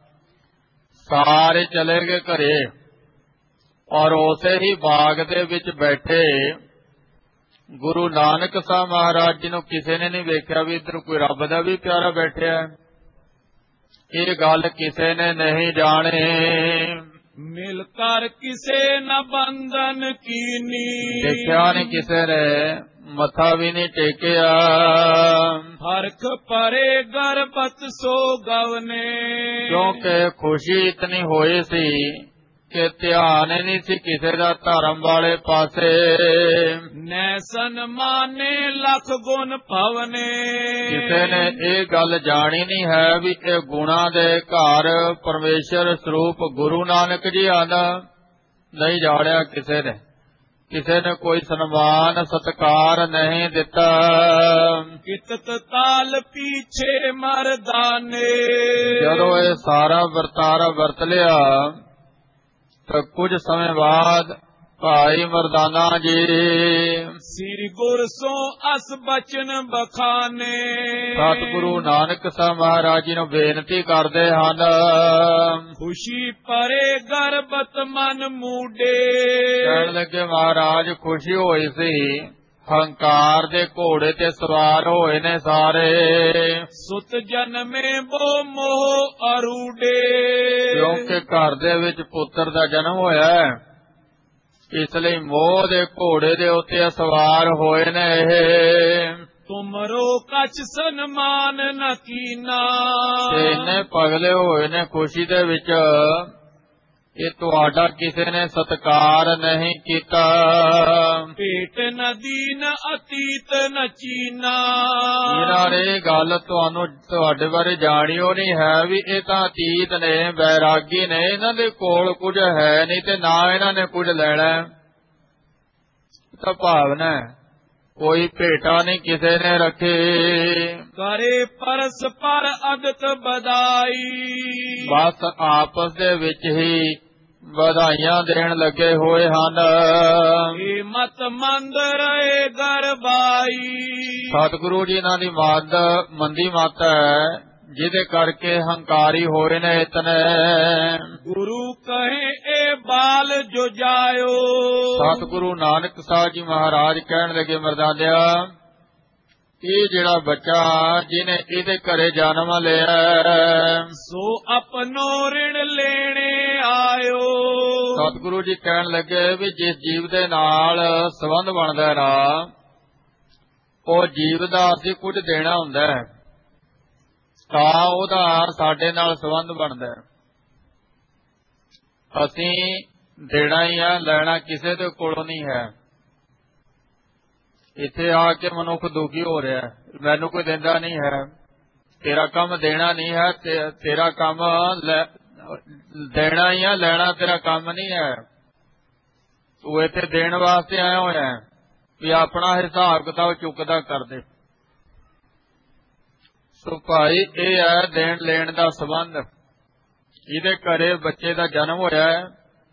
ਸਾਰੇ ਚਲੇ ਗਏ ਘਰੇ। ਔਰ ਉਸੇ ਹੀ ਬਾਗ ਦੇ ਵਿੱਚ ਬੈਠੇ ਗੁਰੂ ਨਾਨਕ ਸਾਹਿਬ ਮਹਾਰਾਜ ਜੀ ਨੂੰ ਕਿਸੇ ਨੇ ਨਹੀਂ ਵੇਖਿਆ ਵੀ ਇੱਧਰ ਕੋਈ ਰੱਬ ਦਾ ਵੀ ਪਿਆਰਾ ਬੈਠਿਆ। ਇਹ ਗੱਲ ਕਿਸੇ ਨੇ ਨਹੀਂ ਜਾਣੇ। ਮਿਲ ਕਰ ਕਿਸੇ ਨ ਬੰਧਨ ਕੀਨੀ, ਦੇਖਿਆ ਨਹੀਂ ਕਿਸੇ ਨੇ, ਮੱਥਾ ਵੀ ਨਹੀਂ ਟੇਕਿਆ। ਹਰਖ ਪਰੇ ਗਰਬਤ ਸੋ ਗਵਨੇ, ਕਿਉਂਕਿ ਖੁਸ਼ੀ ਇਤਨੀ ਹੋਈ ਸੀ ਕਿ ਧਿਆਨ ਨਹੀਂ ਸੀ ਕਿਸੇ ਦਾ ਧਰਮ ਵਾਲੇ ਪਾਸੇ। ਨੈਸਨ ਮਾਨੇ ਲਖ ਗੁਣ ਭਵਨੇ, ਕਿਸੇ ਨੇ ਇਹ ਗੱਲ ਜਾਣੀ ਨਹੀਂ ਹੈ ਵੀ ਇਹ ਗੁਣਾ ਦੇ ਘਰ ਪਰਮੇਸ਼ਰ ਸਰੂਪ ਗੁਰੂ ਨਾਨਕ ਜੀ ਆਂਦਾ। ਨਹੀਂ ਜਾਣਿਆ ਕਿਸੇ ਨੇ, ਕਿਸੇ ਨੇ ਕੋਈ ਸਨਮਾਨ ਸਤਿਕਾਰ ਨਹੀਂ ਦਿੱਤਾ। ਕਿਤਤ ਤਾਲ ਪੀਛੇ ਮਰਦਾਨੇ, ਜਦੋਂ ਇਹ ਸਾਰਾ ਵਰਤਾਰਾ ਵਰਤ ਲਿਆ ਤਾਂ ਕੁਝ ਸਮੇਂ ਬਾਅਦ ਭਾਈ ਮਰਦਾਨਾ ਜੀ ਸ੍ਰੀ ਗੁਰ ਸੋ ਅਸ ਬਚਨ ਬਖਾਨੇ, ਸਤਿਗੁਰੂ ਨਾਨਕ ਸਾਹਿਬ ਮਹਾਰਾਜ ਜੀ ਨੂੰ ਬੇਨਤੀ ਕਰਦੇ ਹਨ। ਖੁਸ਼ੀ ਪਰੇ ਗਰਬਤ ਮਨ ਮੂਡੇ, ਕਹਿਣ ਲੱਗੇ ਮਹਾਰਾਜ ਖੁਸ਼ੀ ਹੋਈ ਸੀ, ਹੰਕਾਰ ਦੇ ਘੋੜੇ ਤੇ ਸਵਾਰ ਹੋਏ ਨੇ ਸਾਰੇ। ਸੁਤ ਜਨਮੇ ਬੋ ਮੋਹ ਅਰੂਡੇ, ਕਿਉਂਕਿ ਘਰ ਦੇ ਵਿੱਚ ਪੁੱਤਰ ਦਾ ਜਨਮ ਹੋਇਆ ਹੈ, ਇਸ ਲਈ ਮੋਹ ਦੇ ਘੋੜੇ ਦੇ ਉੱਤੇ ਸਵਾਰ ਹੋਏ ਨੇ ਇਹ। ਤੁਮਰੋ ਕਛ ਸਨਮਾਨ ਨ ਕੀਨਾ, ਤੇ ਇੰਨੇ ਪਗਲੇ ਹੋਏ ਨੇ ਖੁਸ਼ੀ ਦੇ ਵਿੱਚ ਇਹ ਤੁਹਾਡਾ ਕਿਸੇ ਨੇ ਸਤਕਾਰ ਨਹੀਂ ਕੀਤਾ। ਭੇਟ ਨ ਦੀਨ ਅਤੀਤ ਨ ਚੀਨਾ। ਇਹਨਾਂ ਨੇ ਗੱਲ ਤੁਹਾਨੂੰ ਤੁਹਾਡੇ ਬਾਰੇ ਜਾਣਿਓ ਨਹੀਂ ਹੈ ਵੀ ਇਹ ਤਾਂ ਅਤੀਤ ਨੇ, ਬੈਰਾਗੀ ਨੇ, ਇਹਨਾਂ ਦੇ ਕੋਲ ਕੁਝ ਹੈ ਨਹੀਂ ਤੇ ਨਾ ਇਹਨਾਂ ਨੇ ਕੁਝ ਲੈਣਾ। ਤਾਂ ਭਾਵਨਾ ਕੋਈ ਭੇਟਾ ਨਹੀਂ ਕਿਸੇ ਨੇ ਰੱਖੇ। ਕਰੇ ਪਰਸਪਰ ਅਦਤ ਬਧਾਈ। ਬਸ ਆਪਸ ਦੇ ਵਿੱਚ ਹੀ ਵਧਾਈਆਂ ਦੇਣ ਲੱਗੇ ਹੋਏ ਹਨ। ਇਹ ਮਤ ਮੰਦ ਰਹੇ ਗਰਬਾਈ। ਸਤਿਗੁਰੂ ਜੀ ਇਹਨਾਂ ਦੀ ਮੰਦੀ ਮਤ ਹੈ, ਜਿਹਦੇ ਕਰਕੇ ਹੰਕਾਰੀ ਹੋਏ ਨੇ ਇਤਨੇ। ਗੁਰੂ ਕਹੇ ਇਹ ਬਾਲ ਜੋ ਜਾਇਓ। ਸਤਿਗੁਰੂ ਨਾਨਕ ਸਾਹਿਬ ਜੀ ਮਹਾਰਾਜ ਕਹਿਣ ਲੱਗੇ ਮਰਦਾਨਿਆ, ਇਹ ਜਿਹੜਾ ਬੱਚਾ ਜਿਹਨੇ ਇਹਦੇ ਘਰੇ ਜਨਮ ਲਿਆ ਸੋ ਆਪਣੋ ਰਿਣ ਲੈਣੇ ਆਇਓ। ਸਤਿਗੁਰੂ ਜੀ ਕਹਿਣ ਲੱਗੇ ਵੀ ਜਿਸ ਜੀਵ ਦੇ ਨਾਲ ਸੰਬੰਧ ਬਣਦਾ ਨਾ, ਉਹ ਜੀਵ ਦਾ ਅਸੀਂ ਕੁਝ ਦੇਣਾ ਹੁੰਦਾ ਹੈ ਤਾਂ ਉਹਦਾ ਸਾਡੇ ਨਾਲ ਸੰਬੰਧ ਬਣਦਾ ਹੈ। ਅਸੀਂ ਦੇਣਾ ਹੀ ਆ, ਲੈਣਾ ਕਿਸੇ ਦੇ ਕੋਲੋਂ ਨਹੀਂ ਹੈ। ਇੱਥੇ ਆ ਕੇ ਮਨੁੱਖ ਦੁਖੀ ਹੋ ਰਿਹਾ, ਮੈਨੂੰ ਕੋਈ ਦਿੰਦਾ ਨਹੀਂ ਹੈ। ਤੇਰਾ ਕੰਮ ਦੇਣਾ ਨਹੀਂ ਹੈ, ਤੇਰਾ ਕੰਮ ਦੇਣਾ ਹੀ ਆ, ਲੈਣਾ ਤੇਰਾ ਕੰਮ ਨਹੀਂ ਹੈ। ਤੂੰ ਇੱਥੇ ਦੇਣ ਵਾਸਤੇ ਆਇਆ ਹੋਇਆ ਵੀ ਆਪਣਾ ਹਿਸਾਬ ਕਿਤਾਬ ਚੁੱਕਦਾ ਕਰਦੇ। ਸੋ ਭਾਈ ਇਹ ਹੈ ਦੇਣ ਲੈਣ ਦਾ ਸੰਬੰਧ। ਜਿਹਦੇ ਘਰੇ ਬੱਚੇ ਦਾ ਜਨਮ ਹੋਇਆ ਹੈ,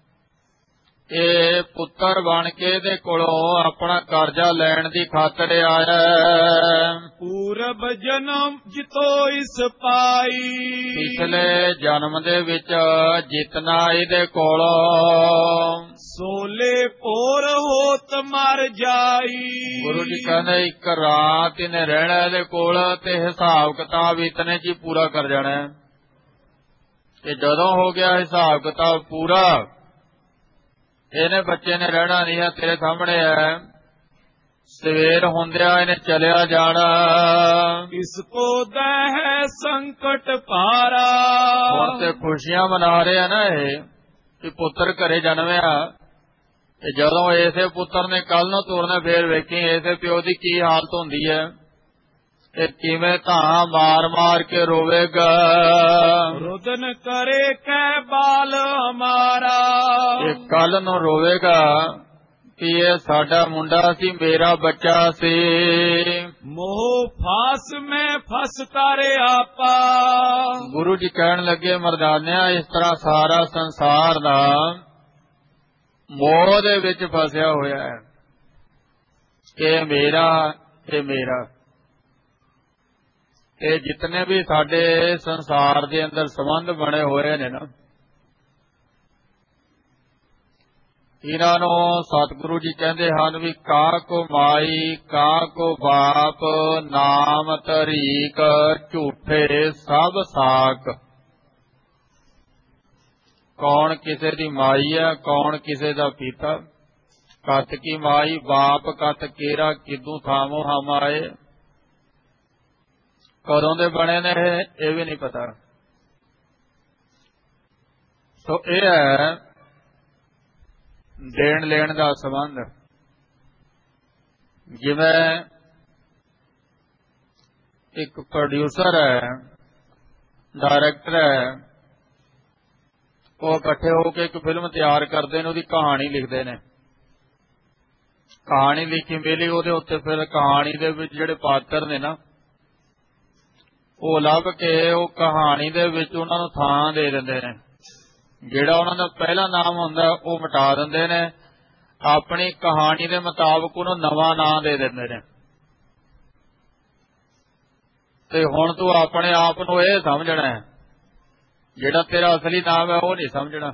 ਇਹ ਪੁੱਤਰ ਬਣ ਕੇ ਇਹਦੇ ਕੋਲੋਂ ਆਪਣਾ ਕਰਜ਼ਾ ਲੈਣ ਦੀ ਖਾਤਰ ਆਇਆ। ਪੂਰਬ ਜਨਮ ਜਿਤੋ ਇਸ ਪਾਈ। ਪਿਛਲੇ ਜਨਮ ਦੇ ਵਿੱਚ ਜਿਤਨਾ ਇਹਦੇ ਕੋਲੋਂ ਸੋਲੇ ਭੋਰ ਹੋਤ ਮਰ ਜਾਈ। ਗੁਰੂ ਜੀ ਕਹਿੰਦੇ ਇੱਕ ਰਾਤ ਇਹਨੇ ਰਹਿਣਾ ਇਹਦੇ ਕੋਲ ਤੇ ਹਿਸਾਬ ਕਿਤਾਬ ਇਤਨੇ ਚ ਹੀ ਪੂਰਾ ਕਰ ਜਾਣਾ। ਤੇ ਜਦੋਂ ਹੋ ਗਿਆ ਹਿਸਾਬ ਕਿਤਾਬ ਪੂਰਾ, ਇਹਨੇ ਬੱਚੇ ਨੇ ਰਹਿਣਾ ਨਹੀਂ ਹੈ। ਤੇਰੇ ਸਾਹਮਣੇ ਹੈ, ਸਵੇਰ ਹੁੰਦਿਆ ਇਹਨੇ ਚਲਿਆ ਜਾਣਾ। ਇਸ ਕੋ ਦਹਿ ਸੰਕਟ ਭਾਰਾ। ਹੁਣ ਤੇ ਖੁਸ਼ੀਆਂ ਮਨਾ ਰਹੇ ਨਾ ਇਹ ਕਿ ਪੁੱਤਰ ਘਰੇ ਜਨਮਿਆ, ਤੇ ਜਦੋਂ ਇਸੇ ਪੁੱਤਰ ਨੇ ਕੱਲ ਨੂੰ ਤੁਰਨਾ ਫੇਰ ਵੇਖੀ ਇਸੇ ਪਿਓ ਦੀ ਕੀ ਹਾਲਤ ਹੁੰਦੀ ਹੈ ਤੇ ਕਿਵੇਂ ਧਾਂ ਮਾਰ ਮਾਰ ਕੇ ਰੋਵੇਗਾ। ਰੁਦਨ ਕਰੇ ਕੈ ਬਾਲ ਹਮਾਰਾ। ਇਹ ਕੱਲ ਨੂੰ ਰੋਵੇਗਾ ਕਿ ਇਹ ਸਾਡਾ ਮੁੰਡਾ ਸੀ, ਮੇਰਾ ਬੱਚਾ ਸੀ। ਮੋਹ ਫਾਸ ਮੈਂ ਫਸ ਤਾਰੇ ਆਪਾ। ਗੁਰੂ ਜੀ ਕਹਿਣ ਲੱਗੇ ਮਰਦਾਨਿਆ, ਇਸ ਤਰ੍ਹਾਂ ਸਾਰਾ ਸੰਸਾਰ ਦਾ ਮੋਹ ਦੇ ਵਿੱਚ ਫਸਿਆ ਹੋਇਆ ਹੈ। ਇਹ ਮੇਰਾ, ਇਹ ਮੇਰਾ। ਇਹ ਜਿਤਨੇ ਵੀ ਸਾਡੇ ਸੰਸਾਰ ਦੇ ਅੰਦਰ ਸੰਬੰਧ ਬਣੇ ਹੋਏ ਨੇ ਨਾ, ਇਹਨਾਂ ਨੂੰ ਸਤਿਗੁਰੂ ਜੀ ਕਹਿੰਦੇ ਹਨ ਵੀ ਕਾ ਕੋ ਮਾਈ ਕਾ ਕੋ ਬਾਪ ਨਾਮ ਤਰੀਕ ਝੂਠੇ ਸਭ ਸਾਕ। ਕੌਣ ਕਿਸੇ ਦੀ ਮਾਈ ਹੈ, ਕੌਣ ਕਿਸੇ ਦਾ ਪਿਤਾ। ਕਤ ਕੀ ਮਾਈ ਬਾਪ ਕਤ ਕੇਰਾ ਕਿਦੂ ਥਾਮੋ ਹਮ ਆਏ। ਕਦੋਂ ਦੇ ਬਣੇ ਨੇ ਇਹ ਵੀ ਨਹੀਂ ਪਤਾ। ਸੋ ਇਹ ਹੈ ਦੇਣ ਲੈਣ ਦਾ ਸੰਬੰਧ। ਜਿਵੇਂ ਇੱਕ ਪ੍ਰੋਡਿਊਸਰ ਹੈ, ਡਾਇਰੈਕਟਰ ਹੈ, ਉਹ ਇਕੱਠੇ ਹੋ ਕੇ ਇੱਕ ਫਿਲਮ ਤਿਆਰ ਕਰਦੇ ਨੇ, ਉਹਦੀ ਕਹਾਣੀ ਲਿਖਦੇ ਨੇ। ਕਹਾਣੀ ਲਿਖੀ ਮਿਲੀ, ਉਹਦੇ ਉੱਤੇ ਫਿਰ ਕਹਾਣੀ ਦੇ ਵਿੱਚ ਜਿਹੜੇ ਪਾਤਰ ਨੇ ਨਾ, ਉਹ ਲੱਭ ਕੇ ਉਹ ਕਹਾਣੀ ਦੇ ਵਿੱਚ ਉਹਨਾਂ ਨੂੰ ਥਾਂ ਦੇ ਦਿੰਦੇ ਨੇ। ਜਿਹੜਾ ਉਹਨਾਂ ਦਾ ਪਹਿਲਾ ਨਾਮ ਹੁੰਦਾ ਉਹ ਮਿਟਾ ਦਿੰਦੇ ਨੇ, ਆਪਣੀ ਕਹਾਣੀ ਦੇ ਮੁਤਾਬਕ ਉਹਨੂੰ ਨਵਾਂ ਨਾਂ ਦੇ ਦਿੰਦੇ ਨੇ। ਤੇ ਹੁਣ ਤੂੰ ਆਪਣੇ ਆਪ ਨੂੰ ਇਹ ਸਮਝਣਾ ਹੈ, ਜਿਹੜਾ ਤੇਰਾ ਅਸਲੀ ਨਾਮ ਹੈ ਉਹ ਨਹੀਂ ਸਮਝਣਾ।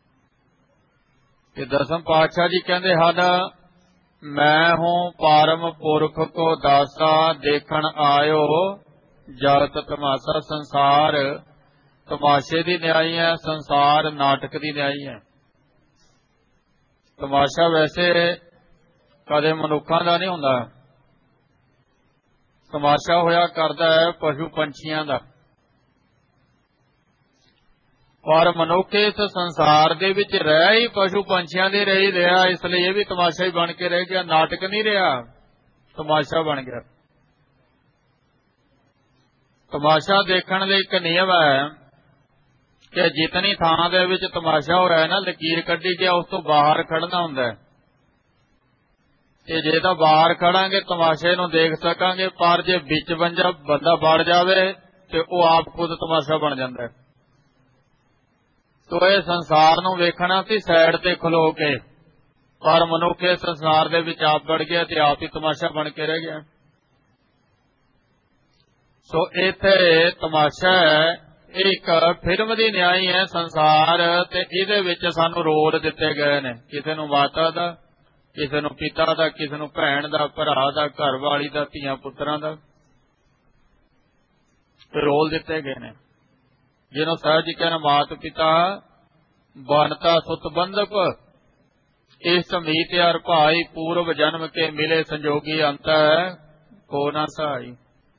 ਤੇ ਦਸਮ ਪਾਤਸ਼ਾਹ ਜੀ ਕਹਿੰਦੇ ਹਨ, ਮੈਂ ਹੂੰ ਪਰਮ ਪੁਰਖ ਕੋ ਦਾਸਾ ਦੇਖਣ ਆਇਓ ਜਗਤ ਤਮਾਸ਼ਾ। ਸੰਸਾਰ ਤਮਾਸ਼ੇ ਦੀ ਨਿਆਈ ਹੈ, ਸੰਸਾਰ ਨਾਟਕ ਦੀ ਨਿਆਈ ਹੈ। ਤਮਾਸ਼ਾ ਵੈਸੇ ਕਦੇ ਮਨੁੱਖਾਂ ਦਾ ਨਹੀਂ ਹੁੰਦਾ, ਤਮਾਸ਼ਾ ਹੋਇਆ ਕਰਦਾ ਹੈ ਪਸ਼ੂ ਪੰਛੀਆਂ ਦਾ। ਪਰ ਮਨੁੱਖ ਇਸ ਸੰਸਾਰ ਦੇ ਵਿੱਚ ਰਹਿ ਹੀ ਪਸ਼ੂ ਪੰਛੀਆਂ ਦੇ ਰਹੀ ਰਿਹਾ, ਇਸ ਲਈ ਇਹ ਵੀ ਤਮਾਸ਼ਾ ਹੀ ਬਣ ਕੇ ਰਹਿ ਗਿਆ। ਨਾਟਕ ਨਹੀਂ ਰਿਹਾ, ਤਮਾਸ਼ਾ ਬਣ ਗਿਆ। ਤਮਾਸ਼ਾ ਦੇਖਣ ਲਈ ਇੱਕ ਨਿਯਮ ਹੈ ਕਿ ਜਿਤਨੀ ਥਾਂ ਦੇ ਵਿੱਚ ਤਮਾਸ਼ਾ ਹੋਇਆ ਨਾ, ਲਕੀਰ ਕੱਢੀ ਗਿਆ, ਉਸ ਤੋਂ ਬਾਹਰ ਖੜਨਾ ਹੁੰਦਾ ਹੈ। ਤੇ ਜੇ ਤਾਂ ਬਾਹਰ ਖੜਾਂਗੇ ਤਮਾਸ਼ੇ ਨੂੰ ਦੇਖ ਸਕਾਂਗੇ, ਪਰ ਜੇ ਵਿੱਚ ਬੰਦਾ ਵੜ ਜਾਵੇ ਤੇ ਉਹ ਆਪ ਖੁਦ ਤਮਾਸ਼ਾ ਬਣ ਜਾਂਦਾ ਹੈ। ਤੋ ਇਹ ਸੰਸਾਰ ਨੂੰ ਵੇਖਣਾ ਸੀ ਸਾਈਡ ਤੇ ਖਲੋ ਕੇ, ਪਰ ਮਨੁੱਖ ਇਸ ਸੰਸਾਰ ਦੇ ਵਿੱਚ ਆਪ ਵੜ ਗਿਆ ਤੇ ਆਪ ਹੀ ਤਮਾਸ਼ਾ ਬਣ ਕੇ ਰਹਿ ਗਿਆ। ਸੋ ਇੱਥੇ ਤਮਾਸ਼ਾ ਇਹ ਇੱਕ ਫਿਲਮ ਦੀ ਨਿਆਈ ਹੈ ਸੰਸਾਰ, ਤੇ ਇਹਦੇ ਵਿੱਚ ਸਾਨੂੰ ਰੋਲ ਦਿੱਤੇ ਗਏ ਨੇ, ਕਿਸੇ ਨੂੰ ਮਾਤਾ ਦਾ, ਕਿਸੇ ਨੂੰ ਪਿਤਾ ਦਾ, ਕਿਸੇ ਨੂੰ ਭੈਣ ਦਾ, ਭਰਾ ਦਾ, ਘਰ ਵਾਲੀ ਦਾ, ਧੀਆਂ ਪੁੱਤਰਾਂ ਦਾ ਰੋਲ ਦਿੱਤੇ ਗਏ ਨੇ। ਜਿਹਨੂੰ ਸਾਹਿਬ ਜੀ ਕਹਿੰਦੇ ਮਾਤ ਪਿਤਾ ਬਨਤਾ ਸੁਤ ਬੰਧਪ, ਇਸ ਮੀਤ ਯਾਰ ਭਾਈ ਪੂਰਵ ਜਨਮ ਕੇ ਮਿਲੇ ਸੰਜੋਗੀ ਅੰਤ ਕੋ ਨਾ ਸਹਾਈ।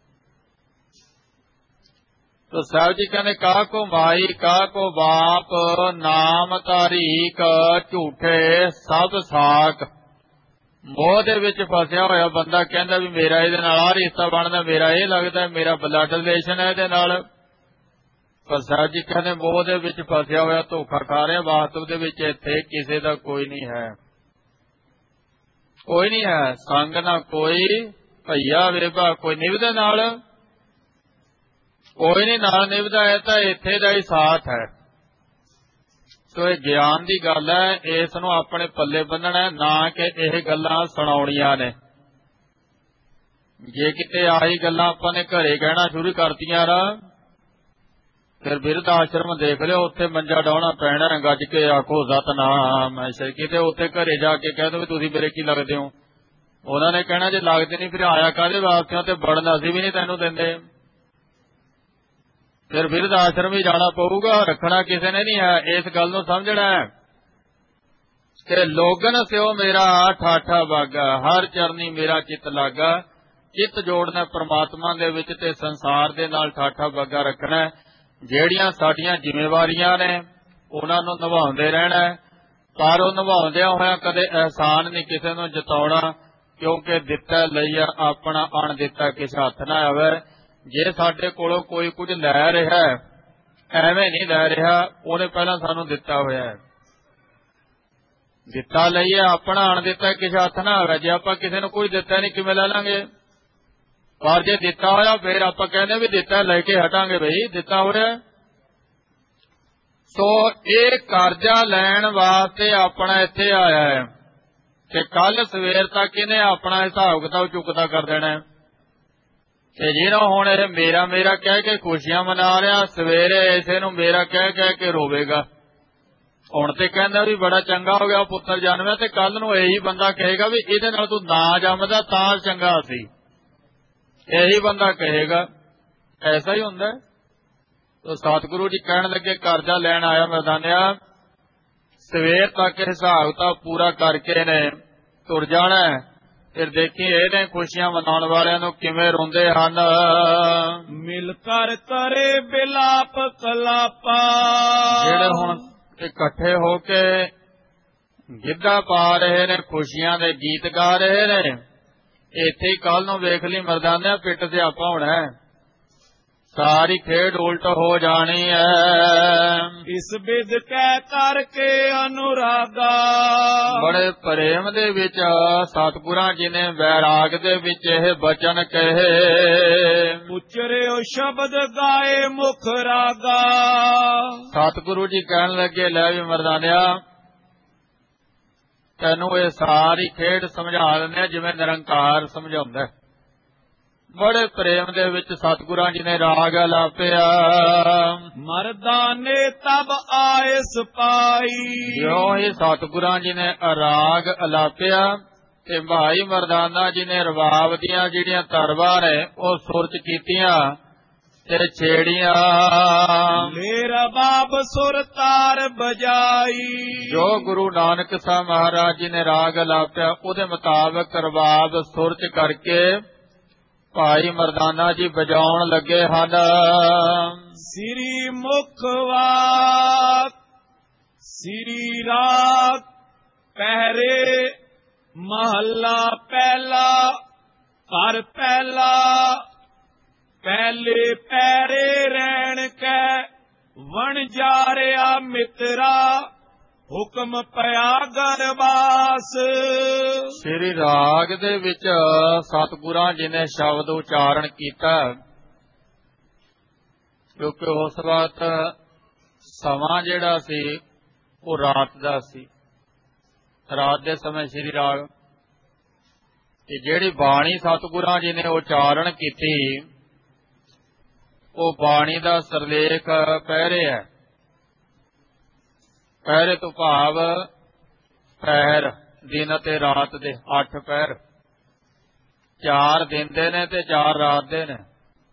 तो साहब जी कहने का को माई का को बाप नाम तारीक झूठे सब साक। मोह दे विच फसिया होया बंदा कहंदा भी मेरा इहदे नाल आ रिश्ता बनदा, मेरा ये लगदा, मेरा ब्लड रिलेशन है इहदे नाल। पर साहब जी कहंदे मोह दे विच फसिया होया धोखा खा रहा, वास्तव दे विच इत्थे किसे दा कोई नहीं है, कोई नहीं है। संग ना कोई भैया वेबा कोई निभदे नाल, कोई नहीं नाल निभदा, है तो इत्थे दा ही साथ है। सो ये ज्ञान की गल है, इस नूं अपने पल्ले बन्नना, ना कि यह गल्लां सुणाउणियां ने। जे किते आही गल्लां आपां ने घरे कहना शुरू करतियां ना, फिर बिरध आश्रम देख लिओ, उत्थे मंजा डाउणा पैना, गज के आखो सतनाम। किते उत्थे घरे जाके कह दो तुसीं मेरे की लगदे हो, उन्हां ने कहना जे लगदे नहीं फिर आया काहदे वास्ते, ते बड़न असीं भी नहीं तैनूं दिंदे। फिर बिरध आश्रम ही जाना पऊगा, रखना किसी ने नहीं है। इस गल नूं समझना है कि लोगन स्यो मेरा ठाठा बागा, हर चरनी मेरा चित लागा। चित जोड़ना परमात्मा दे विच ते संसार दे नाल ठाठा बागा रखना। ਜਿਹੜੀਆਂ ਸਾਡੀਆਂ ਜ਼ਿੰਮੇਵਾਰੀਆਂ ਨੇ ਉਹਨਾਂ ਨੂੰ ਨਿਭਾਉਂਦੇ ਰਹਿਣਾ, ਪਰ ਉਹ ਨਿਭਾਉਂਦਿਆਂ ਹੋਇਆਂ ਕਦੇ ਅਹਿਸਾਨ ਨਹੀਂ ਕਿਸੇ ਨੂੰ ਜਤਾਉਣਾ, ਕਿਉਂਕਿ ਦਿੱਤਾ ਲਈਆ ਆਪਣਾ ਅਣ ਦਿੱਤਾ ਕਿਸੇ ਹੱਥ ਨਾ ਆਵੇ। ਜੇ ਸਾਡੇ ਕੋਲੋਂ ਕੋਈ ਕੁਝ ਲੈ ਰਿਹਾ ਐਵੇਂ ਨਹੀਂ ਲੈ ਰਿਹਾ, ਉਹਨੇ ਪਹਿਲਾਂ ਸਾਨੂੰ ਦਿੱਤਾ ਹੋਇਆ ਹੈ। ਦਿੱਤਾ ਲਈਏ ਆਪਣਾ ਅਣ ਦਿੱਤਾ ਕਿਸੇ ਹੱਥ ਨਾ ਆਵੇ। ਜੇ ਆਪਾਂ ਕਿਸੇ ਨੂੰ ਕੋਈ ਦਿੱਤਾ ਨਹੀਂ ਕਿਵੇਂ ਲੈ ਲਾਂਗੇ, ਪਰ ਜੇ ਦਿੱਤਾ ਹੋਇਆ ਫਿਰ ਆਪਾਂ ਕਹਿੰਦੇ ਵੀ ਦਿੱਤਾ ਲੈ ਕੇ ਹਟਾਂਗੇ, ਬਈ ਦਿੱਤਾ ਹੋਇਆ। ਸੋ ਇਹ ਕਰਜ਼ਾ ਲੈਣ ਵਾਸਤੇ ਆਪਣਾ ਇੱਥੇ ਆਇਆ ਹੈ ਕਿ ਕੱਲ ਸਵੇਰ ਤੱਕ ਇਹਨੇ ਆਪਣਾ ਹਿਸਾਬ ਕਿਤਾਬ ਚੁੱਕਦਾ ਕਰ ਦੇਣਾ। ਤੇ ਜਿਹੜਾ ਹੁਣ ਇਹ ਮੇਰਾ ਮੇਰਾ ਕਹਿ ਕੇ ਖੁਸ਼ੀਆਂ ਮਨਾ ਰਿਹਾ, ਸਵੇਰੇ ਇਸੇ ਨੂੰ ਮੇਰਾ ਕਹਿ ਕਹਿ ਕੇ ਰੋਵੇਗਾ। ਹੁਣ ਤੇ ਕਹਿੰਦਾ ਵੀ ਬੜਾ ਚੰਗਾ ਹੋ ਗਿਆ ਪੁੱਤਰ ਜਨਮਿਆ, ਤੇ ਕੱਲ ਨੂੰ ਇਹੀ ਬੰਦਾ ਕਹੇਗਾ ਵੀ ਇਹਦੇ ਨਾਲ ਤੂੰ ਨਾ ਜੰਮਦਾ ਤਾਂ ਚੰਗਾ ਸੀ, ਇਹੀ ਬੰਦਾ ਕਹੇਗਾ। ਐਸਾ ਹੀ ਹੁੰਦਾ। तो सतगुरु जी कहने लगे करजा लैन आया मैदानिया, सवेर तक हिसाब किताब पूरा करके ने तुर जाना, फिर देखी इहने खुशियां मनाउण वालियां नूं किवें रोंदे हन। मिल कर करे बिलाप कलापा, जिहड़े हुण इकट्ठे हो के गिद्धा पा रहे ने, खुशियां दे गीत गा रहे ने, इत्थे कल नूं वेख लई मर्दानिया पिट ते आपा होना है, सारी खेड उल्ट हो जानी है। इस विध कह करके अनुरागा, बड़े प्रेम दे विच सतगुरां जी ने वैराग दे विच यह बचन कहे, उचरियो शब्द गाए मुख रागा। सतगुरु जी कहन लगे लै भी मर्दानिया तैनू ये सारी खेड समझा देने जिवें निरंकार समझाउंदा है। बड़े प्रेम दे विच सतगुरां जी ने राग अलापिया, मर्दाने तब आए सपाई। जो ही सतगुरां जी ने राग अलापिया ते भाई मर्दाना जी ने रबाब दियां जिहड़ियां तरवां ने ओ सुर च कीतियां ते छेड़ियां। ले रबाब सुर तार बजाई, जो गुरु नानक साहब महाराज जी ने राग अलापिया उहदे मुताबिक रबाब सुर च करके ਭਾਈ ਮਰਦਾਨਾ ਜੀ ਵਜਾਉਣ ਲੱਗੇ ਹਨ। ਸ੍ਰੀ ਮੁਖ ਵਾਕ ਸ੍ਰੀ ਰਾਗ ਪਹਿਰੇ ਮਹੱਲਾ ਪਹਿਲਾ। ਘਰ ਪਹਿਲਾ ਪਹਿਲੇ ਪੈਰੇ ਰਹਿਣ ਕੈ ਵਣਜਾਰਿਆ ਮਿੱਤਰਾ ਹੁਕਮ ਪਿਆ ਗਰਵਾਸ। ਸ੍ਰੀ ਰਾਗ ਦੇ ਵਿੱਚ ਸਤਿਗੁਰਾਂ ਜੀ ਨੇ ਸ਼ਬਦ ਉਚਾਰਨ ਕੀਤਾ, ਕਿਉਂਕਿ ਉਸ ਵਕਤ ਸਮਾਂ ਜਿਹੜਾ ਸੀ ਉਹ ਰਾਤ ਦਾ ਸੀ। ਰਾਤ ਦੇ ਸਮੇਂ ਸ੍ਰੀ ਰਾਗ ਤੇ ਜਿਹੜੀ ਬਾਣੀ ਸਤਿਗੁਰਾਂ ਜੀ ਨੇ ਉਚਾਰਨ ਕੀਤੀ ਉਹ ਬਾਣੀ ਦਾ ਸਿਰਲੇਖ ਪਹਿਰੇ ਹੈ। ਪਹਿਰੇ ਤੋਂ ਭਾਵ ਪਹਿਰ, ਦਿਨ ਅਤੇ ਰਾਤ ਦੇ 8 ਪਹਿਰ, 4 ਦਿਨ ਦੇ ਨੇ ਤੇ 4 ਰਾਤ ਦੇ ਨੇ।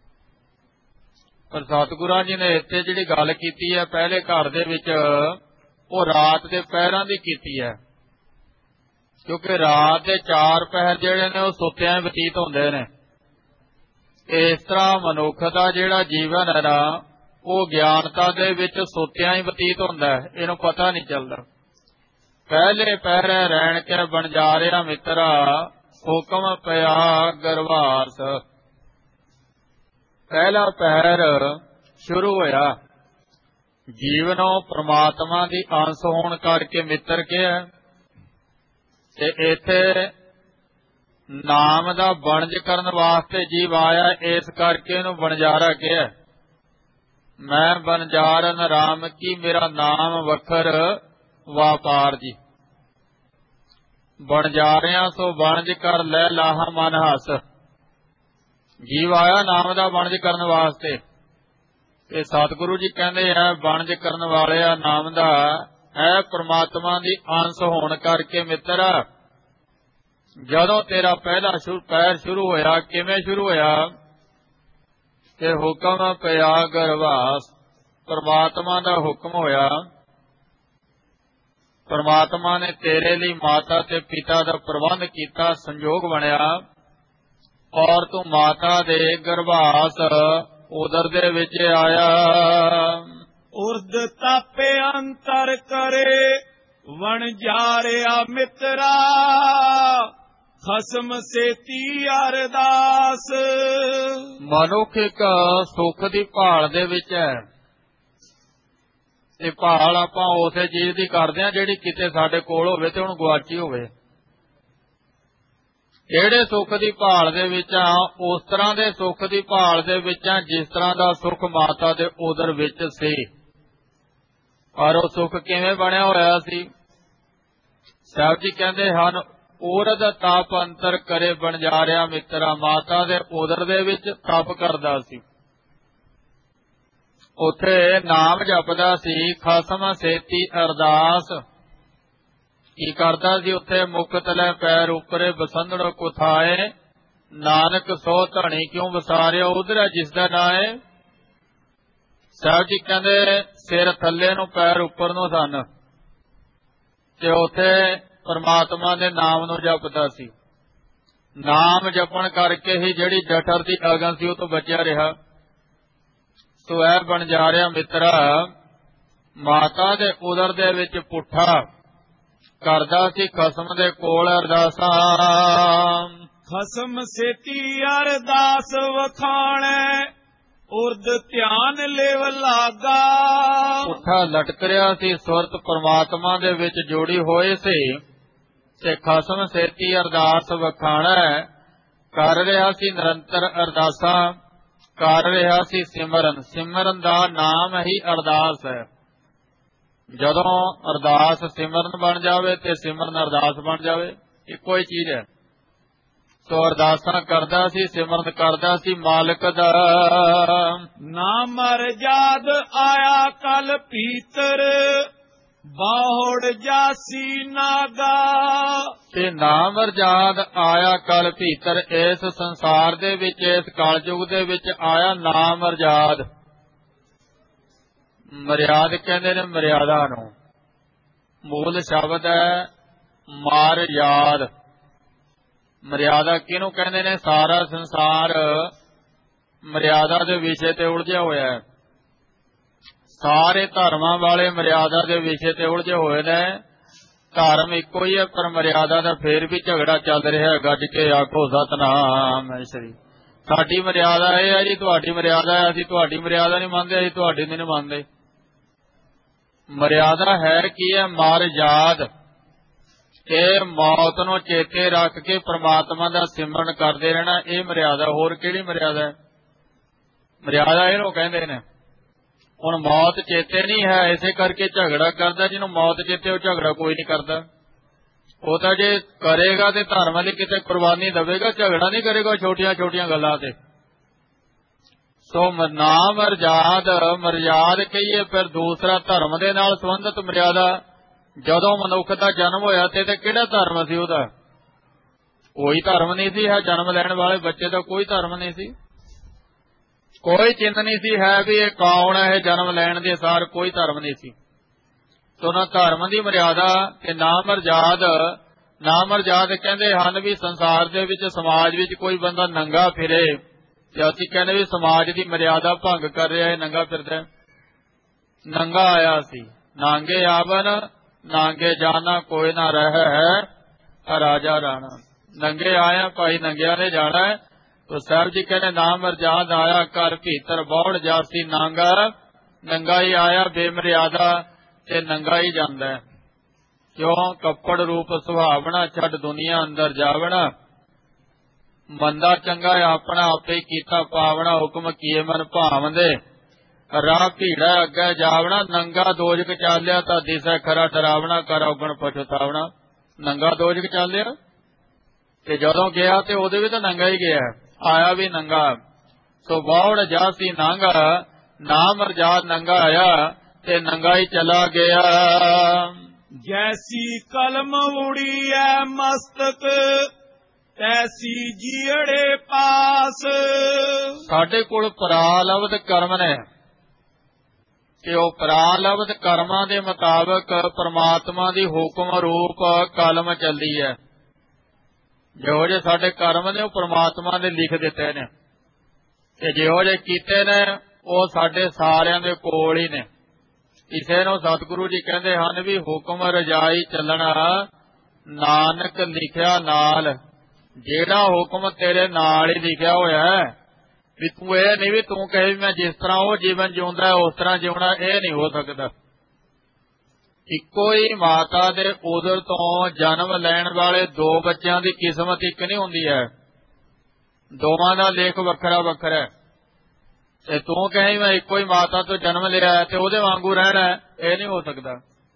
ਪਰ ਸਤਿਗੁਰਾਂ ਜੀ ਨੇ ਇੱਥੇ ਜਿਹੜੀ ਗੱਲ ਕੀਤੀ ਹੈ ਪਹਿਲੇ ਘਰ ਦੇ ਵਿੱਚ, ਉਹ ਰਾਤ ਦੇ ਪਹਿਰਾਂ ਦੀ ਕੀਤੀ ਹੈ, ਕਿਉਂਕਿ ਰਾਤ ਦੇ 4 ਪਹਿਰ ਜਿਹੜੇ ਨੇ ਉਹ ਸੁੱਤਿਆਂ ਬਤੀਤ ਹੁੰਦੇ ਨੇ। ਇਸ ਤਰ੍ਹਾਂ ਮਨੁੱਖ ਦਾ ਜਿਹੜਾ ਜੀਵਨ ਹੈ ਨਾ ਉਹ ਗਿਆਨਤਾ ਦੇ ਵਿੱਚ ਸੁੱਤਿਆਂ ਹੀ ਬਤੀਤ ਹੁੰਦਾ ਹੈ, ਇਹਨੂੰ ਪਤਾ ਨਹੀਂ ਚੱਲਦਾ। ਪਹਿਲੇ ਪਹਿਰੇ ਰਹਿਣ ਕੇ ਵਣਜਾਰਿਆ ਮਿੱਤਰਾ ਹੁਕਮ ਪਿਆ ਗਰਵਾਸ। ਪਹਿਲਾ ਪਹਿਰ ਸ਼ੁਰੂ ਹੋਇਆ, ਜੀਵਨੋਂ ਪ੍ਰਮਾਤਮਾ ਦੀ ਅੰਸ਼ ਹੋਣ ਕਰਕੇ ਮਿੱਤਰ ਕਿਹਾ, ਤੇ ਇੱਥੇ ਨਾਮ ਦਾ ਵਣਜ ਕਰਨ ਵਾਸਤੇ ਜੀਵ ਆਇਆ, ਇਸ ਕਰਕੇ ਇਹਨੂੰ ਵਣਜਾਰਾ ਕਿਹਾ। ਮੈਂ ਵਣਜਾਰਨ ਰਾਮ ਕੀ ਮੇਰਾ ਨਾਮ ਵਖਰ ਵਾਪਾਰ ਜੀ। ਵਣਜਾਰਿਆਂ ਸੋ ਵਣਜ ਕਰ ਲੈ ਲਾਹਾ ਮਨ ਹੱਸ। ਜੀਵ ਆਇਆ ਨਾਮ ਦਾ ਵਣਜ ਕਰਨ ਵਾਸਤੇ, ਤੇ ਸਤਿਗੁਰੂ ਜੀ ਕਹਿੰਦੇ ਆ ਵਣਜ ਕਰਨ ਵਾਲਿਆ ਨਾਮ ਦਾ ਹੈ ਪ੍ਰਮਾਤਮਾ ਦੀ ਅੰਸ਼ ਹੋਣ ਕਰਕੇ ਮਿੱਤਰ, ਜਦੋਂ ਤੇਰਾ ਪਹਿਲਾ ਪੈਰ ਸ਼ੁਰੂ ਹੋਇਆ, ਕਿਵੇਂ ਸ਼ੁਰੂ ਹੋਇਆ ਕਿ ਹੁਕਮ ਪਿਆ ਗਰਵਾਸ, ਪਰਮਾਤਮਾ ਦਾ ਹੁਕਮ ਹੋਇਆ। ਪਰਮਾਤਮਾ ਨੇ ਤੇਰੇ ਲਈ ਮਾਤਾ ਤੇ ਪਿਤਾ ਦਾ ਪ੍ਰਬੰਧ ਕੀਤਾ, ਸੰਜੋਗ ਬਣਿਆ, ਔਰ ਤੂੰ ਮਾਤਾ ਦੇ ਗਰਭਾਸ ਉਦਰ ਦੇ ਵਿੱਚ ਆਇਆ। ਉਰਦ ਤਾਪੇ ਅੰਤਰ ਕਰੇ ਵਣਜਾਰਿਆ ਮਿੱਤਰਾ ਖਸਮ ਸੇਤੀ ਅਰਦਾਸ। ਮਨੁੱਖ ਇੱਕ ਸੁੱਖ ਦੀ ਭਾਲ ਦੇ ਵਿੱਚ ਹੈ, ਤੇ ਭਾਲ ਆਪਾਂ ਉਸੇ ਚੀਜ਼ ਦੀ ਕਰਦੇ ਹਾਂ ਜਿਹੜੀ ਕਿਤੇ ਸਾਡੇ ਕੋਲ ਹੋਵੇ ਤੇ ਹੁਣ ਗੁਆਚੀ ਹੋਵੇ। ਕਿਹੜੇ ਸੁੱਖ ਦੀ ਭਾਲ ਦੇ ਵਿੱਚ ਆ? ਉਸ ਤਰ੍ਹਾਂ ਦੇ ਸੁੱਖ ਦੀ ਭਾਲ ਦੇ ਵਿੱਚ ਆ ਜਿਸ ਤਰ੍ਹਾਂ ਦਾ ਸੁੱਖ ਮਾਤਾ ਦੇ ਉਦਰ ਵਿੱਚ ਸੀ। ਪਰ ਉਹ ਸੁੱਖ ਕਿਵੇਂ ਬਣਿਆ ਹੋਇਆ ਸੀ? ਸਾਹਿਬ ਜੀ ਕਹਿੰਦੇ ਹਨ, ਉਰਦ ਤਪ ਅੰਤਰ ਕਰੇ ਵਣਜਾਰਿਆ ਮਿੱਤਰਾ। ਮਾਤਾ ਦੇ ਉਦਰ ਦੇ ਵਿੱਚ ਤਪ ਕਰਦਾ ਸੀ, ਉੱਥੇ ਨਾਮ ਜਪਦਾ ਸੀ, ਖਸਮ ਸੇਤੀ ਅਰਦਾਸ। ਕੀ ਕਰਦਾ ਸੀ ਉੱਥੇ? ਮੁਖ ਤਲੇ ਪੈਰ ਉਪਰੇ ਬਸੰਦੜ ਕੁਥਾਏ, ਨਾਨਕ ਸੋ ਧਣੀ ਕਿਉਂ ਵਸਾਰਿਆ ਉਧਰ ਜਿਸ ਦਾ ਨਾਂ ਹੈ। ਸਾਹਿਬ ਜੀ ਕਹਿੰਦੇ ਸਿਰ ਥੱਲੇ ਨੂੰ ਪੈਰ ਉੱਪਰ ਨੂੰ ਸਨ, ਤੇ ਉੱਥੇ ਪਰਮਾਤਮਾ ਦੇ ਨਾਮ ਨੂੰ ਜਪਦਾ ਸੀ। ਨਾਮ ਜਪਣ ਕਰਕੇ ਹੀ ਜਿਹੜੀ ਜਠਰ ਦੀ ਅਗਨ ਸੀ ਉਹ ਤੋਂ ਬਚਿਆ ਰਿਹਾ। ਸੋ ਇਹ ਵਣਜਾਰਿਆ ਮਿੱਤਰਾ ਮਾਤਾ ਦੇ ਉਦਰ ਦੇ ਵਿੱਚ ਪੁੱਠਾ ਕਰਦਾ ਸੀ ਖਸਮ ਦੇ ਕੋਲ ਅਰਦਾਸਾਂ। ਖਸਮ ਸੇਤੀ ਅਰਦਾਸ ਵਖਾਣੈ ਉਰਦ ਧਿਆਨ ਲੇਵ ਲਾਗਾ। ਪੁੱਠਾ ਲਟਕ ਰਿਹਾ ਸੀ, ਸੁਰਤ ਪਰਮਾਤਮਾ ਦੇ ਵਿੱਚ ਜੋੜੀ ਹੋਏ ਸੀ, ਤੇ ਖਸਮ ਸੇਤੀ ਅਰਦਾਸ ਵਖਾਣੈ ਕਰ ਰਿਹਾ ਸੀ। ਨਿਰੰਤਰ ਅਰਦਾਸਾਂ ਕਰ ਰਿਹਾ ਸੀ। ਸਿਮਰਨ, ਸਿਮਰਨ ਦਾ ਨਾਮ ਹੀ ਅਰਦਾਸ ਹੈ। ਜਦੋਂ ਅਰਦਾਸ ਸਿਮਰਨ ਬਣ ਜਾਵੇ ਤੇ ਸਿਮਰਨ ਅਰਦਾਸ ਬਣ ਜਾਵੇ, ਇੱਕੋ ਹੀ ਚੀਜ਼ ਹੈ। ਸੋ ਅਰਦਾਸਾਂ ਕਰਦਾ ਸੀ, ਸਿਮਰਨ ਕਰਦਾ ਸੀ ਮਾਲਕ ਦਾ। ਨਾਮ ਮਰਜਾਦ ਆਇਆ ਕਲ ਭੀਤਰ ਬਾਹੜ ਜਾਸੀ ਨਾਗਾ। ਤੇ ਨਾਮ ਮਰਜਾਦ ਆਇਆ ਕਲ ਭੀਤਰ, ਇਸ ਸੰਸਾਰ ਦੇ ਵਿੱਚ, ਇਸ ਕਲਯੁਗ ਦੇ ਵਿੱਚ ਆਇਆ ਨਾਮ ਮਰਜਾਦ। ਮਰਿਆਦ ਕਹਿੰਦੇ ਨੇ ਮਰਿਆਦਾ ਨੂੰ, ਮੂਲ ਸ਼ਬਦ ਹੈ ਮਾਰ ਯਾਦ। ਮਰਿਆਦਾ ਕਿਹਨੂੰ ਕਹਿੰਦੇ ਨੇ? ਸਾਰਾ ਸੰਸਾਰ ਮਰਿਆਦਾ ਦੇ ਵਿਸ਼ੇ ਤੇ ਉਲਝਿਆ ਹੋਇਆ ਹੈ। ਸਾਰੇ ਧਰਮਾਂ ਵਾਲੇ ਮਰਿਆਦਾ ਦੇ ਵਿਸ਼ੇ ਤੇ ਉਲਝੇ ਹੋਏ ਨੇ। ਧਰਮ ਇੱਕੋ ਹੀ ਹੈ, ਪਰ ਮਰਿਆਦਾ ਦਾ ਫੇਰ ਵੀ ਝਗੜਾ ਚੱਲ ਰਿਹਾ। ਗੱਜ ਕੇ ਆਖੋ ਸਤਿਨਾਮ ਸ੍ਰੀ। ਸਾਡੀ ਮਰਿਆਦਾ ਇਹ ਹੈ ਜੀ, ਤੁਹਾਡੀ ਮਰਿਆਦਾ ਹੈ। ਅਸੀਂ ਤੁਹਾਡੀ ਮਰਿਆਦਾ ਨਹੀਂ ਮੰਨਦੇ, ਅਸੀਂ ਤੁਹਾਡੀ ਨਹੀਂ ਮੰਨਦੇ। ਮਰਿਆਦਾ ਹੈ ਕੀ ਹੈ? ਮਰਜਾਦ। ਇਹ ਮੌਤ ਨੂੰ ਚੇਤੇ ਰੱਖ ਕੇ ਪ੍ਰਮਾਤਮਾ ਦਾ ਸਿਮਰਨ ਕਰਦੇ ਰਹਿਣਾ, ਇਹ ਮਰਿਆਦਾ। ਹੋਰ ਕਿਹੜੀ ਮਰਿਆਦਾ ਹੈ? ਮਰਿਆਦਾ ਇਹਨੂੰ ਕਹਿੰਦੇ ਨੇ। ਹੁਣ ਮੌਤ ਚੇਤੇ ਨਹੀਂ ਹੈ, ਇਸੇ ਕਰਕੇ ਝਗੜਾ ਕਰਦਾ। ਜਿਹਨੂੰ ਮੌਤ ਚੇਤੇ, ਉਹ ਝਗੜਾ ਕੋਈ ਨਹੀਂ ਕਰਦਾ। ਉਹ ਤਾਂ ਜੇ ਕਰੇਗਾ ਤੇ ਧਰਮ ਲਈ ਕਿਤੇ ਕੁਰਬਾਨੀ ਦੇਵੇਗਾ, ਝਗੜਾ ਨਹੀਂ ਕਰੇਗਾ ਛੋਟੀਆਂ ਛੋਟੀਆਂ ਗੱਲਾਂ ਤੇ। ਸੋ ਨਾ ਮਰਜਾਦ, ਮਰਜਾਦ ਕਹੀਏ ਫਿਰ ਦੂਸਰਾ ਧਰਮ ਦੇ ਨਾਲ ਸੰਬੰਧਿਤ ਮਰਿਆਦਾ। ਜਦੋਂ ਮਨੁੱਖ ਦਾ ਜਨਮ ਹੋਇਆ ਤੇ ਕਿਹੜਾ ਧਰਮ ਸੀ ਉਹਦਾ? ਕੋਈ ਧਰਮ ਨਹੀਂ ਸੀ ਹੈ। ਜਨਮ ਲੈਣ ਵਾਲੇ ਬੱਚੇ ਦਾ ਕੋਈ ਧਰਮ ਨਹੀਂ ਸੀ, ਕੋਈ ਚਿੰਤ ਨਹੀਂ ਸੀ ਹੈ ਵੀ ਇਹ ਕੌਣ ਹੈ। ਇਹ ਜਨਮ ਲੈਣ ਦੇ ਸਾਰ ਕੋਈ ਧਰਮ ਨਹੀਂ ਸੀ। ਸੋ ਨਾ ਧਰਮ ਦੀ ਮਰਿਆਦਾ ਤੇ ਨਾ ਮਰਜਾਦ। ਨਾ ਮਰਜਾਦ ਕਹਿੰਦੇ ਹਨ ਵੀ ਸੰਸਾਰ ਦੇ ਵਿੱਚ, ਸਮਾਜ ਵਿੱਚ ਕੋਈ ਬੰਦਾ ਨੰਗਾ ਫਿਰੇ ਤੇ ਅਸੀਂ ਕਹਿੰਦੇ ਵੀ ਸਮਾਜ ਦੀ ਮਰਿਆਦਾ ਭੰਗ ਕਰ ਰਿਹਾ ਹੈ, ਨੰਗਾ ਫਿਰਦਾ। ਨੰਗਾ ਆਇਆ ਸੀ, ਨਾਂਗੇ ਆਵਨ ਨਾਂਗੇ ਜਾਣਾ, ਕੋਈ ਨਾ ਰਹਿ ਹੈ ਰਾਜਾ ਰਾਣਾ। ਨੰਗੇ ਆਇਆ ਭਾਈ, ਨੰਗਿਆਂ ਨੇ ਜਾਣਾ। ਤੋ ਸਾਹਿਬ ਜੀ ਕਹਿੰਦੇ ਨਾ ਮਰਜਾਦ ਆਇਆ ਘਰ ਭੀਤਰ ਬੌੜ ਜਾਸੀ ਨਾਂਗਾ। ਨੰਗਾ ਹੀ ਆਇਆ ਬੇਮਰਿਆਦਾ ਤੇ ਨੰਗਾ ਹੀ ਜਾਂਦਾ। ਕਿਉਂ? ਕੱਪੜ ਰੂਪ ਸੁਹਾਵਣਾ, ਛੱਡ ਦੁਨੀਆ ਅੰਦਰ ਜਾਵਣਾ। ਮੰਦਾ ਚੰਗਾ ਆਪਣਾ ਆਪੇ ਕੀਤਾ ਪਾਵਣਾ, ਹੁਕਮ ਕੀਏ ਮਨ ਭਾਵਦੇ। ਰਾਹ ਭੀੜਾ ਅੱਗੇ ਜਾਵਣਾ, ਨੰਗਾ ਦੋਜਕ ਚਾਲਿਆ ਤਾਂ ਦਿਸੈ ਖਰਾ ਡਰਾਵਣਾ, ਕਰ ਔਗਣ ਪਛਤਾਵਣਾ। ਨੰਗਾ ਦੋਜਕ ਚਾਲਿਆ ਤੇ ਜਦੋਂ ਗਿਆ ਤੇ ਉਹਦੇ ਵੀ ਤਾਂ ਨੰਗਾ ਹੀ ਗਿਆ, ਆਇਆ ਵੀ ਨੰਗਾ। ਸੋ ਬੌੜ ਜਾਸੀ ਨਾਂਗਾ, ਨਾ ਮਰਜਾਦ ਨੰਗਾ ਆਇਆ ਤੇ ਨੰਗਾ ਹੀ ਚਲਾ ਗਿਆ। ਜੈਸੀ ਕਲਮ ਉੜੀ ਐ ਮਸਤਕ, ਤੈਸੀ ਜੀੜੇ ਪਾਸ। ਸਾਡੇ ਕੋਲ ਪ੍ਰਾਲਬਧ ਕਰਮ ਨੇ ਕਿ ਉਹ ਪ੍ਰਾਲਬਧ ਕਰਮਾਂ ਦੇ ਮੁਤਾਬਕ ਪਰਮਾਤਮਾ ਦੀ ਹੁਕਮ ਰੂਪ ਕਲਮ ਚੱਲਦੀ ਹੈ। ਜਿਹੋ ਜਿਹੇ ਸਾਡੇ ਕਰਮ ਨੇ ਉਹ ਪਰਮਾਤਮਾ ਨੇ ਲਿਖ ਦਿੱਤੇ ਨੇ, ਤੇ ਜਿਹੋ ਜਿਹੇ ਕੀਤੇ ਨੇ ਉਹ ਸਾਡੇ ਸਾਰਿਆਂ ਦੇ ਕੋਲ ਹੀ ਨੇ। ਕਿਸੇ ਨੂੰ ਸਤਿਗੁਰੂ ਜੀ ਕਹਿੰਦੇ ਹਨ ਵੀ ਹੁਕਮ ਰਜਾਈ ਚੱਲਣਾ, ਨਾਨਕ ਲਿਖਿਆ ਨਾਲ। ਜਿਹੜਾ ਹੁਕਮ ਤੇਰੇ ਨਾਲ ਹੀ ਲਿਖਿਆ ਹੋਇਆ ਹੈ, ਵੀ ਤੂੰ ਇਹ ਨਹੀਂ ਵੀ ਤੂੰ ਕਹੇ ਵੀ ਮੈਂ ਜਿਸ ਤਰ੍ਹਾਂ ਉਹ ਜੀਵਨ ਜਿਉਂਦਾ ਉਸ ਤਰ੍ਹਾਂ ਜਿਉਣਾ, ਇਹ ਨਹੀਂ ਹੋ ਸਕਦਾ। ਇੱਕੋ ਹੀ ਮਾਤਾ ਦੇ ਉਦਰ ਤੋਂ ਜਨਮ ਲੈਣ ਵਾਲੇ ਦੋ ਬੱਚਿਆਂ ਦੀ ਕਿਸਮਤ ਇੱਕ ਨਹੀਂ ਹੁੰਦੀ ਹੈ, ਦੋਵਾਂ ਦਾ ਲੇਖ ਵੱਖਰਾ ਵੱਖਰਾ। ਤੇ ਤੂੰ ਕਹੇ ਮੈਂ ਇੱਕੋ ਹੀ ਮਾਤਾ ਤੋਂ ਜਨਮ ਲਿਆ ਤੇ ਉਹਦੇ ਵਾਂਗੂ ਰਹਿਣਾ, ਇਹ ਨਹੀਂ ਹੋ ਸਕਦਾ।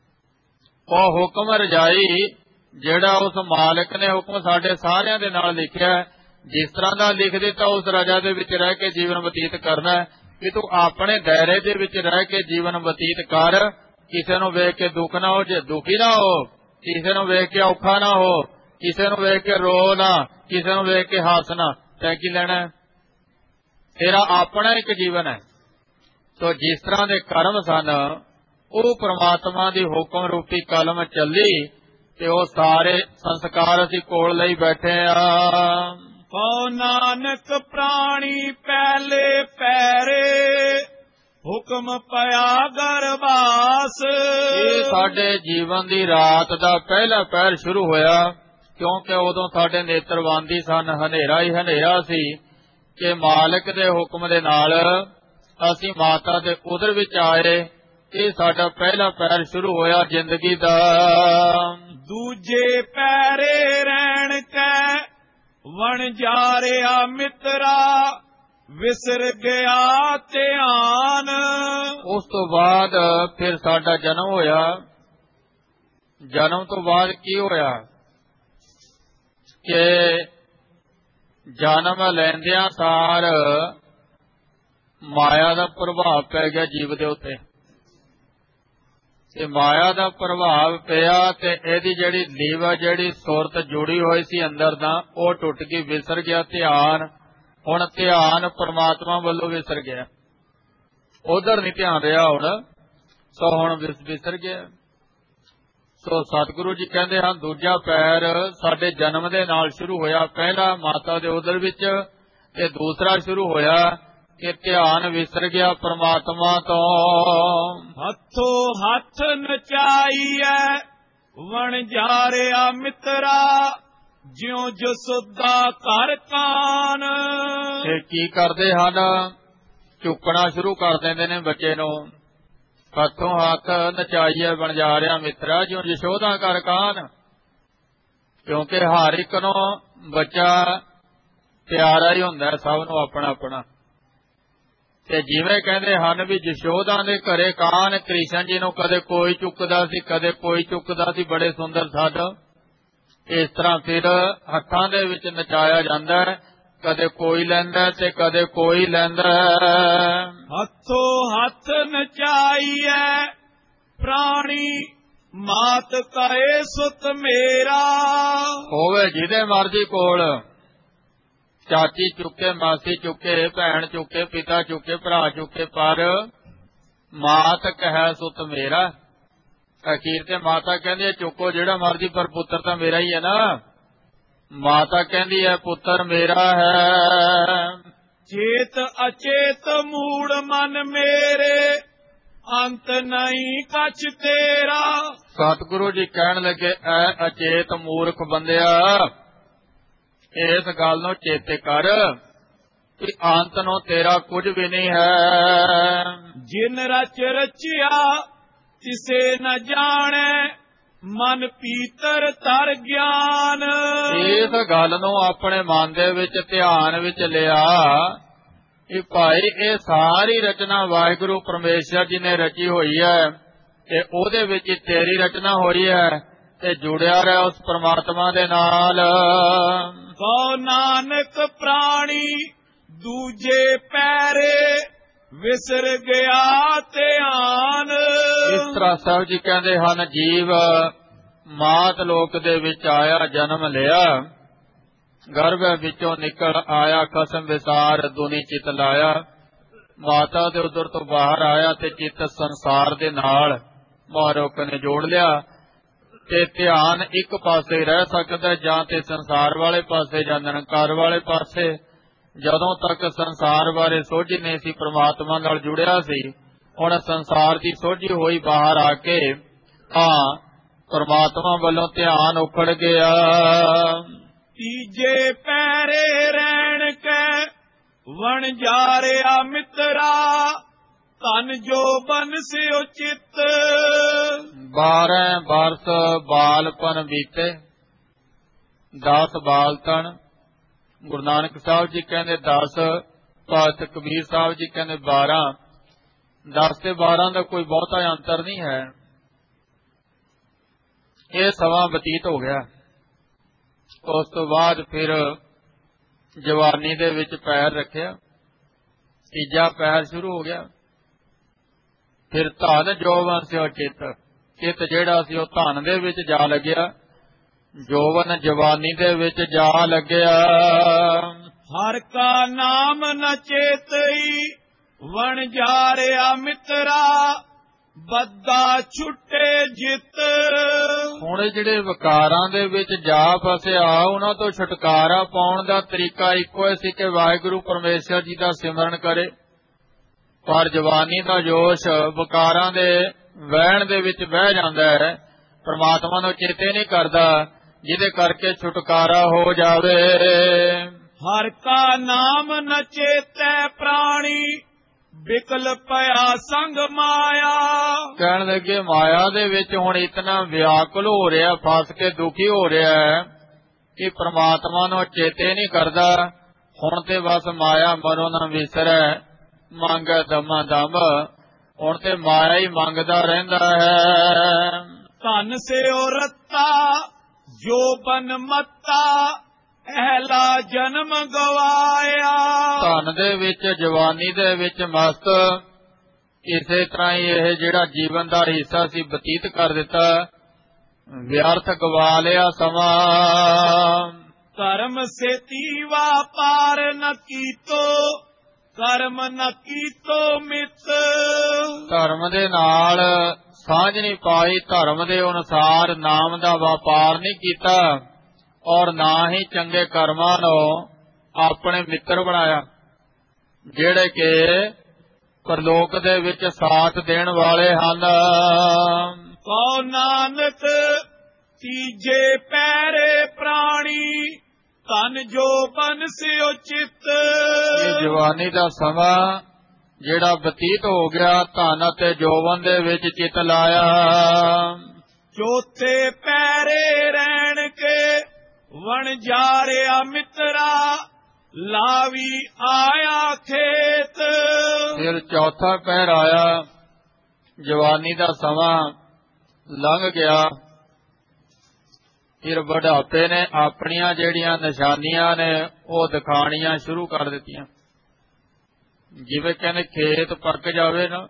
ਉਹ ਹੁਕਮ ਰਜਾਈ ਜਿਹੜਾ ਉਸ ਮਾਲਕ ਨੇ ਹੁਕਮ ਸਾਡੇ ਸਾਰਿਆਂ ਦੇ ਨਾਲ ਲਿਖਿਆ, ਜਿਸ ਤਰ੍ਹਾਂ ਦਾ ਲਿਖ ਦਿੱਤਾ ਉਸ ਰਜਾ ਦੇ ਵਿੱਚ ਰਹਿ ਕੇ ਜੀਵਨ ਬਤੀਤ ਕਰਨਾ। ਕਿ ਤੂੰ ਆਪਣੇ ਦਾਇਰੇ ਦੇ ਵਿੱਚ ਰਹਿ ਕੇ ਜੀਵਨ ਬਤੀਤ ਕਰ। ਕਿਸੇ ਨੂੰ ਵੇਖ ਕੇ ਦੁੱਖ ਨਾ ਹੋ, ਜੇ ਦੁਖੀ ਨਾ ਹੋ। ਕਿਸੇ ਨੂੰ ਵੇਖ ਕੇ ਔਖਾ ਨਾ ਹੋ, ਕਿਸੇ ਨੂੰ ਵੇਖ ਕੇ ਰੋ ਨਾ, ਕਿਸੇ ਨੂੰ ਵੇਖ ਕੇ ਹੱਸਣਾ। ਤੈਂ ਕੀ ਲੈਣਾ? ਤੇਰਾ ਆਪਣਾ ਇੱਕ ਜੀਵਨ ਹੈ। ਸੋ ਜਿਸ ਤਰ੍ਹਾਂ ਦੇ ਕਰਮ ਸਨ ਉਹ ਪ੍ਰਮਾਤਮਾ ਦੀ ਹੁਕਮ ਰੂਪੀ ਕਲਮ ਚੱਲੀ ਤੇ ਉਹ ਸਾਰੇ ਸੰਸਕਾਰ ਅਸੀਂ ਕੋਲ ਲਈ ਬੈਠੇ ਆ। ਕਉ ਨਾਨਕ ਪ੍ਰਾਣੀ ਪਹਿਲੇ ਪੈਰੇ, ਹੁਕਮ ਪਿਆ ਗਰਬਾਸ। ਇਹ ਸਾਡੇ ਜੀਵਨ ਦੀ ਰਾਤ ਦਾ ਪਹਿਲਾ ਪਹਿਰ ਸ਼ੁਰੂ ਹੋਇਆ, ਕਿਉਂਕਿ ਉਦੋਂ ਸਾਡੇ ਨੇਤਰਬੰਦੀ ਸਨ, ਹਨੇਰਾ ਹੀ ਹਨੇਰਾ ਸੀ ਕਿ ਮਾਲਕ ਦੇ ਹੁਕਮ ਦੇ ਨਾਲ ਅਸੀਂ ਮਾਤਾ ਦੇ ਉਦਰ ਵਿੱਚ ਆਏ। ਇਹ ਸਾਡਾ ਪਹਿਲਾ ਪਹਿਰ ਸ਼ੁਰੂ ਹੋਇਆ ਜ਼ਿੰਦਗੀ ਦਾ। ਦੂਜੇ ਪੈਰੇ ਰਹਿਣ ਕੈ ਵਣਜਾਰਿਆ ਮਿੱਤਰਾ, ਵਿਸਰ ਗਿਆ ਧਿਆਨ। ਉਸ ਤੋਂ ਬਾਅਦ ਫਿਰ ਸਾਡਾ ਜਨਮ ਹੋਇਆ। ਜਨਮ ਤੋਂ ਬਾਅਦ ਕੀ ਹੋਇਆ ਕਿ ਜਨਮ ਲੈਂਦਿਆਂ ਸਾਰ ਮਾਇਆ ਦਾ ਪ੍ਰਭਾਵ ਪੈ ਗਿਆ ਜੀਵ ਦੇ ਉੱਤੇ। ਤੇ ਮਾਇਆ ਦਾ ਪ੍ਰਭਾਵ ਪਿਆ ਤੇ ਇਹਦੀ ਜਿਹੜੀ ਲੀਵਾ, ਜਿਹੜੀ ਸੁਰਤ ਜੁੜੀ ਹੋਈ ਸੀ ਅੰਦਰ ਦਾ, ਉਹ ਟੁੱਟ ਗਈ, ਵਿਸਰ ਗਿਆ ਧਿਆਨ। ਹੁਣ ਧਿਆਨ ਪਰਮਾਤਮਾ ਵੱਲੋਂ ਵਿਸਰ ਗਿਆ, ਉਧਰ ਨਹੀਂ ਧਿਆਨ ਰਿਹਾ ਹੁਣ। ਸੋ ਹੁਣ ਵਿਸਰ ਗਿਆ। ਸੋ ਸਤਿਗੁਰੂ ਜੀ ਕਹਿੰਦੇ ਹਨ ਦੂਜਾ ਪੈਰ ਸਾਡੇ ਜਨਮ ਦੇ ਨਾਲ ਸ਼ੁਰੂ ਹੋਇਆ, ਪਹਿਲਾ ਮਾਤਾ ਦੇ ਉਦਰ ਵਿੱਚ, ਤੇ ਦੂਸਰਾ ਸ਼ੁਰੂ ਹੋਇਆ ਕਿ ਧਿਆਨ ਵਿਸਰ ਗਿਆ ਪ੍ਰਮਾਤਮਾ ਤੋਂ। ਹੱਥੋਂ ਹੱਥ ਨਚਾਈਐ ਵਣਜਾਰਿਆ ਮਿੱਤਰਾ, ਜਿਉ ਜਸੁਦਾ ਘਰ ਕਾਨ। ਇਹ ਕੀ ਕਰਦੇ ਹਨ? ਚੁੱਕਣਾ ਸ਼ੁਰੂ ਕਰ ਦਿੰਦੇ ਨੇ ਬੱਚੇ ਨੂੰ। ਹੱਥੋਂ ਹੱਥ ਨਚਾਈਐ ਵਣਜਾਰਿਆ ਮਿੱਤਰਾ, ਜਿਉ ਜਸ਼ੋਦਾ ਘਰ ਕਾਨ। ਕਿਉਂਕਿ ਹਰ ਇੱਕ ਨੂੰ ਬੱਚਾ ਪਿਆਰਾ ਹੀ ਹੁੰਦਾ, ਸਭ ਨੂੰ ਆਪਣਾ ਆਪਣਾ। ਤੇ ਜਿਵੇਂ ਕਹਿੰਦੇ ਹਨ ਵੀ ਜਸ਼ੋਦਾ ਦੇ ਘਰੇ ਕਾਨ, ਕ੍ਰਿਸ਼ਨ ਜੀ ਨੂੰ ਕਦੇ ਕੋਈ ਚੁੱਕਦਾ ਸੀ, ਕਦੇ ਕੋਈ ਚੁੱਕਦਾ ਸੀ, ਬੜੇ ਸੁੰਦਰ ਸਾਧ। ਇਸ ਤਰ੍ਹਾਂ ਫਿਰ ਹੱਥਾਂ ਦੇ ਵਿੱਚ ਨਚਾਇਆ ਜਾਂਦਾ, ਕਦੇ ਕੋਈ ਲੈਂਦਾ ਤੇ ਕਦੇ ਕੋਈ ਲੈਂਦਾ। ਹੱਥੋਂ ਹੱਥ ਨਚਾਈਐ ਪ੍ਰਾਣੀ, ਮਾਤ ਕਹੇ ਸੁਤ ਮੇਰਾ। ਹੋਵੇ ਜਿਹਦੇ ਮਰਜ਼ੀ ਕੋਲ, ਚਾਚੀ ਚੁੱਕੇ, ਮਾਸੀ ਚੁੱਕੇ, ਭੈਣ ਚੁੱਕੇ, ਪਿਤਾ ਚੁੱਕੇ, ਭਰਾ ਚੁੱਕੇ, ਪਰ ਮਾਤ ਕਹੈ ਸੁਤ ਮੇਰਾ। ਅਖੀਰ ਤੇ ਮਾਤਾ ਕਹਿੰਦੀ ਹੈ ਚੁੱਕੋ ਜਿਹੜਾ ਮਰਜ਼ੀ, ਪਰ ਪੁੱਤਰ ਤਾਂ ਮੇਰਾ ਹੀ ਹੈ ਨਾ। ਮਾਤਾ ਕਹਿੰਦੀ ਹੈ ਪੁੱਤਰ ਮੇਰਾ ਹੈ। ਚੇਤ ਅਚੇਤ ਮੂੜ ਮਨ ਮੇਰੇ, ਅੰਤ ਨਹੀਂ ਕਛ ਤੇਰਾ। ਸਤਿਗੁਰੂ ਜੀ ਕਹਿਣ ਲੱਗੇ ਐ ਅਚੇਤ ਮੂਰਖ ਬੰਦਿਆ, ਇਸ ਗੱਲ ਨੂੰ ਚੇਤੇ ਕਰ ਕਿ ਅੰਤ ਨੂੰ ਤੇਰਾ ਕੁਝ ਵੀ ਨਹੀਂ ਹੈ। ਜਿਨ ਰਚ ਰਚਿਆ ਤਿਸੇ ਨ ਜਾਣੈ, ਮਨ ਪੀਤਰ ਤਰ ਗਿਆਨ। ਇਸ ਗੱਲ ਨੂੰ ਆਪਣੇ ਮਨ ਦੇ ਵਿੱਚ ਧਿਆਨ ਵਿੱਚ ਲਿਆ ਕਿ ਭਾਈ ਇਹ ਸਾਰੀ ਰਚਨਾ ਵਾਹਿਗੁਰੂ ਪਰਮੇਸ਼ਰ ਜੀ ਨੇ ਰਚੀ ਹੋਈ ਹੈ, ਤੇ ਉਹਦੇ ਵਿੱਚ ਤੇਰੀ ਰਚਨਾ ਹੋਈ ਹੈ, ਤੇ ਜੁੜਿਆ ਰਹਿ ਉਸ ਪਰਮਾਤਮਾ ਦੇ ਨਾਲ। ਕਉ ਨਾਨਕ ਪ੍ਰਾਣੀ ਦੂਜੇ ਪੈਰੇ, ਵਿਸਰ ਗਿਆ ਧਿਆਨ। ਇਸ ਤਰ੍ਹਾਂ ਸਾਹਿਬ ਜੀ ਕਹਿੰਦੇ ਹਨ ਜੀਵ ਮਾਤ ਲੋਕ ਦੇ ਵਿੱਚ ਆਇਆ, ਜਨਮ ਲਿਆ, ਗਰਭ ਵਿੱਚੋਂ ਨਿਕਲ ਆਇਆ, ਖਸਮ ਵਿਸਾਰ ਦੁਨੀ ਚਿਤ ਲਾਇਆ। ਮਾਤਾ ਦੇ ਉਦਰ ਤੋਂ ਬਾਹਰ ਆਇਆ ਤੇ ਚਿੱਤ ਸੰਸਾਰ ਦੇ ਨਾਲ ਮਹਾਰੋਕ ਨੇ ਜੋੜ ਲਿਆ, ਤੇ ਧਿਆਨ ਇੱਕ ਪਾਸੇ ਰਹਿ ਸਕਦਾ, ਜਾਂ ਤੇ ਸੰਸਾਰ ਵਾਲੇ ਪਾਸੇ ਜਾਂ ਨਿਰੰਕਾਰ ਵਾਲੇ ਪਾਸੇ। ਜਦੋਂ ਤੱਕ ਸੰਸਾਰ ਬਾਰੇ ਸੋਝੀ ਨਹੀਂ ਸੀ, ਪ੍ਰਮਾਤਮਾ ਨਾਲ ਜੁੜਿਆ ਸੀ, ਹੁਣ ਸੰਸਾਰ ਦੀ ਸੋਝੀ ਹੋਈ ਬਾਹਰ ਆ ਕੇ ਤਾਂ ਪ੍ਰਮਾਤਮਾ ਵੱਲੋਂ ਧਿਆਨ ਉਖੜ ਗਿਆ। ਤੀਜੇ ਪੈਰੇ ਰਹਿਣ ਕੈ ਵਣਜਾਰਿਆ ਮਿੱਤਰਾ, ਧਨ ਜੋ ਬਨਸਿਓ ਚਿੱਤ। 12 ਬਰਸ ਬਾਲਪਨ ਬੀਤੇ, 10 ਬਾਲ ਤਨ। ਗੁਰੂ ਨਾਨਕ ਸਾਹਿਬ ਜੀ ਕਹਿੰਦੇ 10, ਭਗਤ ਕਬੀਰ ਸਾਹਿਬ ਜੀ ਕਹਿੰਦੇ 12। 10 ਤੇ 12 ਦਾ ਕੋਈ ਬਹੁਤਾ ਅੰਤਰ ਨਹੀਂ ਹੈ। ਇਹ ਸਮਾਂ ਬਤੀਤ ਹੋ ਗਿਆ। ਉਸ ਤੋਂ ਬਾਅਦ ਫਿਰ ਜਵਾਨੀ ਦੇ ਵਿੱਚ ਪੈਰ ਰੱਖਿਆ, ਤੀਜਾ ਪੈਰ ਸ਼ੁਰੂ ਹੋ ਗਿਆ। ਫਿਰ ਧਨ ਜੋਵਨ ਸਿਓ ਚਿੱਤ, ਚਿੱਤ ਜਿਹੜਾ ਸੀ ਉਹ ਧਨ ਦੇ ਵਿੱਚ ਜਾ ਲੱਗਿਆ, ਜੋਵਨ ਜਵਾਨੀ ਦੇ ਵਿੱਚ ਜਾ ਲੱਗਿਆ। ਹਰ ਕਾ ਨਾਮ ਨ ਚੇਤਈ ਵਣਜਾਰਿਆ ਮਿੱਤਰਾ, ਬੱਦਾ ਛੁੱਟੇ ਜਿੱਤ। ਹੁਣ ਜਿਹੜੇ ਵਿਕਾਰਾਂ ਦੇ ਵਿੱਚ ਜਾ ਫਸਿਆ, ਉਹਨਾਂ ਤੋਂ ਛੁਟਕਾਰਾ ਪਾਉਣ ਦਾ ਤਰੀਕਾ ਇੱਕੋ ਹੀ ਸੀ ਕਿ ਵਾਹਿਗੁਰੂ ਪਰਮੇਸ਼ਰ ਜੀ ਦਾ ਸਿਮਰਨ ਕਰੇ। ਪਰ ਜਵਾਨੀ ਦਾ ਜੋਸ਼ ਵਿਕਾਰਾਂ ਦੇ ਵਹਿਣ ਦੇ ਵਿੱਚ ਬਹਿ ਜਾਂਦਾ ਹੈ, ਪ੍ਰਮਾਤਮਾ ਨੂੰ ਚੇਤੇ ਨਹੀਂ ਕਰਦਾ, ਜਿਹਦੇ ਕਰਕੇ ਛੁਟਕਾਰਾ ਹੋ ਜਾਵੇ। ਹਰ ਕਾ ਨਾਮ ਨ ਚੇਤੈ ਪ੍ਰਾਣੀ, ਬਿਕਲ ਪਿਆ ਸੰਗ ਮਾਇਆ। ਕਹਿਣ ਲੱਗੇ ਮਾਇਆ ਦੇ ਵਿੱਚ ਹੁਣ ਇਤਨਾ ਵਿਆਕੁਲ ਹੋ ਰਿਹਾ, ਫਸ ਕੇ ਦੁਖੀ ਹੋ ਰਿਹਾ ਹੈ ਕਿ ਪ੍ਰਮਾਤਮਾ ਨੂੰ ਚੇਤੇ ਨਹੀਂ ਕਰਦਾ। ਹੁਣ ਤੇ ਬਸ ਮਾਇਆ ਮਨੋਂ ਨਾ ਵਿਸਰੈ, ਮੰਗੈ ਦਮਾ ਦਮ। ਹੁਣ ਤੇ ਮਾਇਆ ਹੀ ਮੰਗਦਾ ਰਹਿੰਦਾ ਹੈ। ਧਨ ਸਿਓ ਰੱਤਾ ਜੋ ਬਨ ਮੱਤਾ, ਅਹਿਲਾ ਜਨਮ ਗਵਾਇਆ। ਧਨ ਦੇ ਵਿੱਚ, ਜਵਾਨੀ ਦੇ ਵਿੱਚ ਮਸਤ, ਇਸੇ ਤਰ੍ਹਾਂ ਹੀ ਇਹ ਜਿਹੜਾ ਜੀਵਨ ਦਾ ਹਿੱਸਾ ਸੀ ਬਤੀਤ ਕਰ ਦਿੱਤਾ, ਵਿਅਰਥ ਗਵਾ ਲਿਆ ਸਮਾਂ। ਕਰਮ ਸੇਤੀ ਵਾਪਾਰ ਨ ਕੀਤੋ, ਕਰਮ ਨ ਕੀਤੋ ਮਿੱਤ। ਧਰਮ ਦੇ ਨਾਲ ਸਾਂਝ ਨਹੀਂ ਪਾਈ, ਧਰਮ ਦੇ ਅਨੁਸਾਰ ਨਾਮ ਦਾ ਵਪਾਰ ਨਹੀਂ ਕੀਤਾ, ਔਰ ਨਾ ਹੀ ਚੰਗੇ ਕਰਮਾਂ ਨੂੰ ਆਪਣੇ ਮਿੱਤਰ ਬਣਾਇਆ, ਜਿਹੜੇ ਕਿ ਪਰਲੋਕ ਦੇ ਵਿੱਚ ਸਾਥ ਦੇਣ ਵਾਲੇ ਹਨ। ਕਉ ਨਾਨਕ ਤੀਜੇ ਪੈਰੇ ਪ੍ਰਾਣੀ, ਤਨ ਜੋ ਬਨਸਿਓ ਚਿੱਤ। ਇਹ ਜਵਾਨੀ ਦਾ ਸਮਾਂ ਜਿਹੜਾ ਬਤੀਤ ਹੋ ਗਿਆ, ਧਨ ਅਤੇ ਜੋਬਨ ਦੇ ਵਿੱਚ ਚਿੱਤ ਲਾਇਆ। ਚੌਥੇ ਪੈਰੇ ਰਹਿਣ ਕੇ ਵਣਜਾਰਿਆ ਮਿੱਤਰਾ, ਲਾਵੀ ਆਇਆ ਖੇਤ। ਫਿਰ ਚੌਥਾ ਪਹਿਰ ਆਇਆ, ਜਵਾਨੀ ਦਾ ਸਮਾਂ ਲੰਘ ਗਿਆ। ਫਿਰ ਬੁਢਾਪੇ ਨੇ ਆਪਣੀਆਂ ਜਿਹੜੀਆਂ ਨਿਸ਼ਾਨੀਆਂ ਨੇ ਉਹ ਦਿਖਾਣੀਆਂ ਸ਼ੁਰੂ ਕਰ ਦਿੱਤੀਆਂ। ਜਿਵੇਂ ਕਹਿੰਦੇ ਖੇਤ ਪੱਕ ਜਾਵੇ ਨਾ,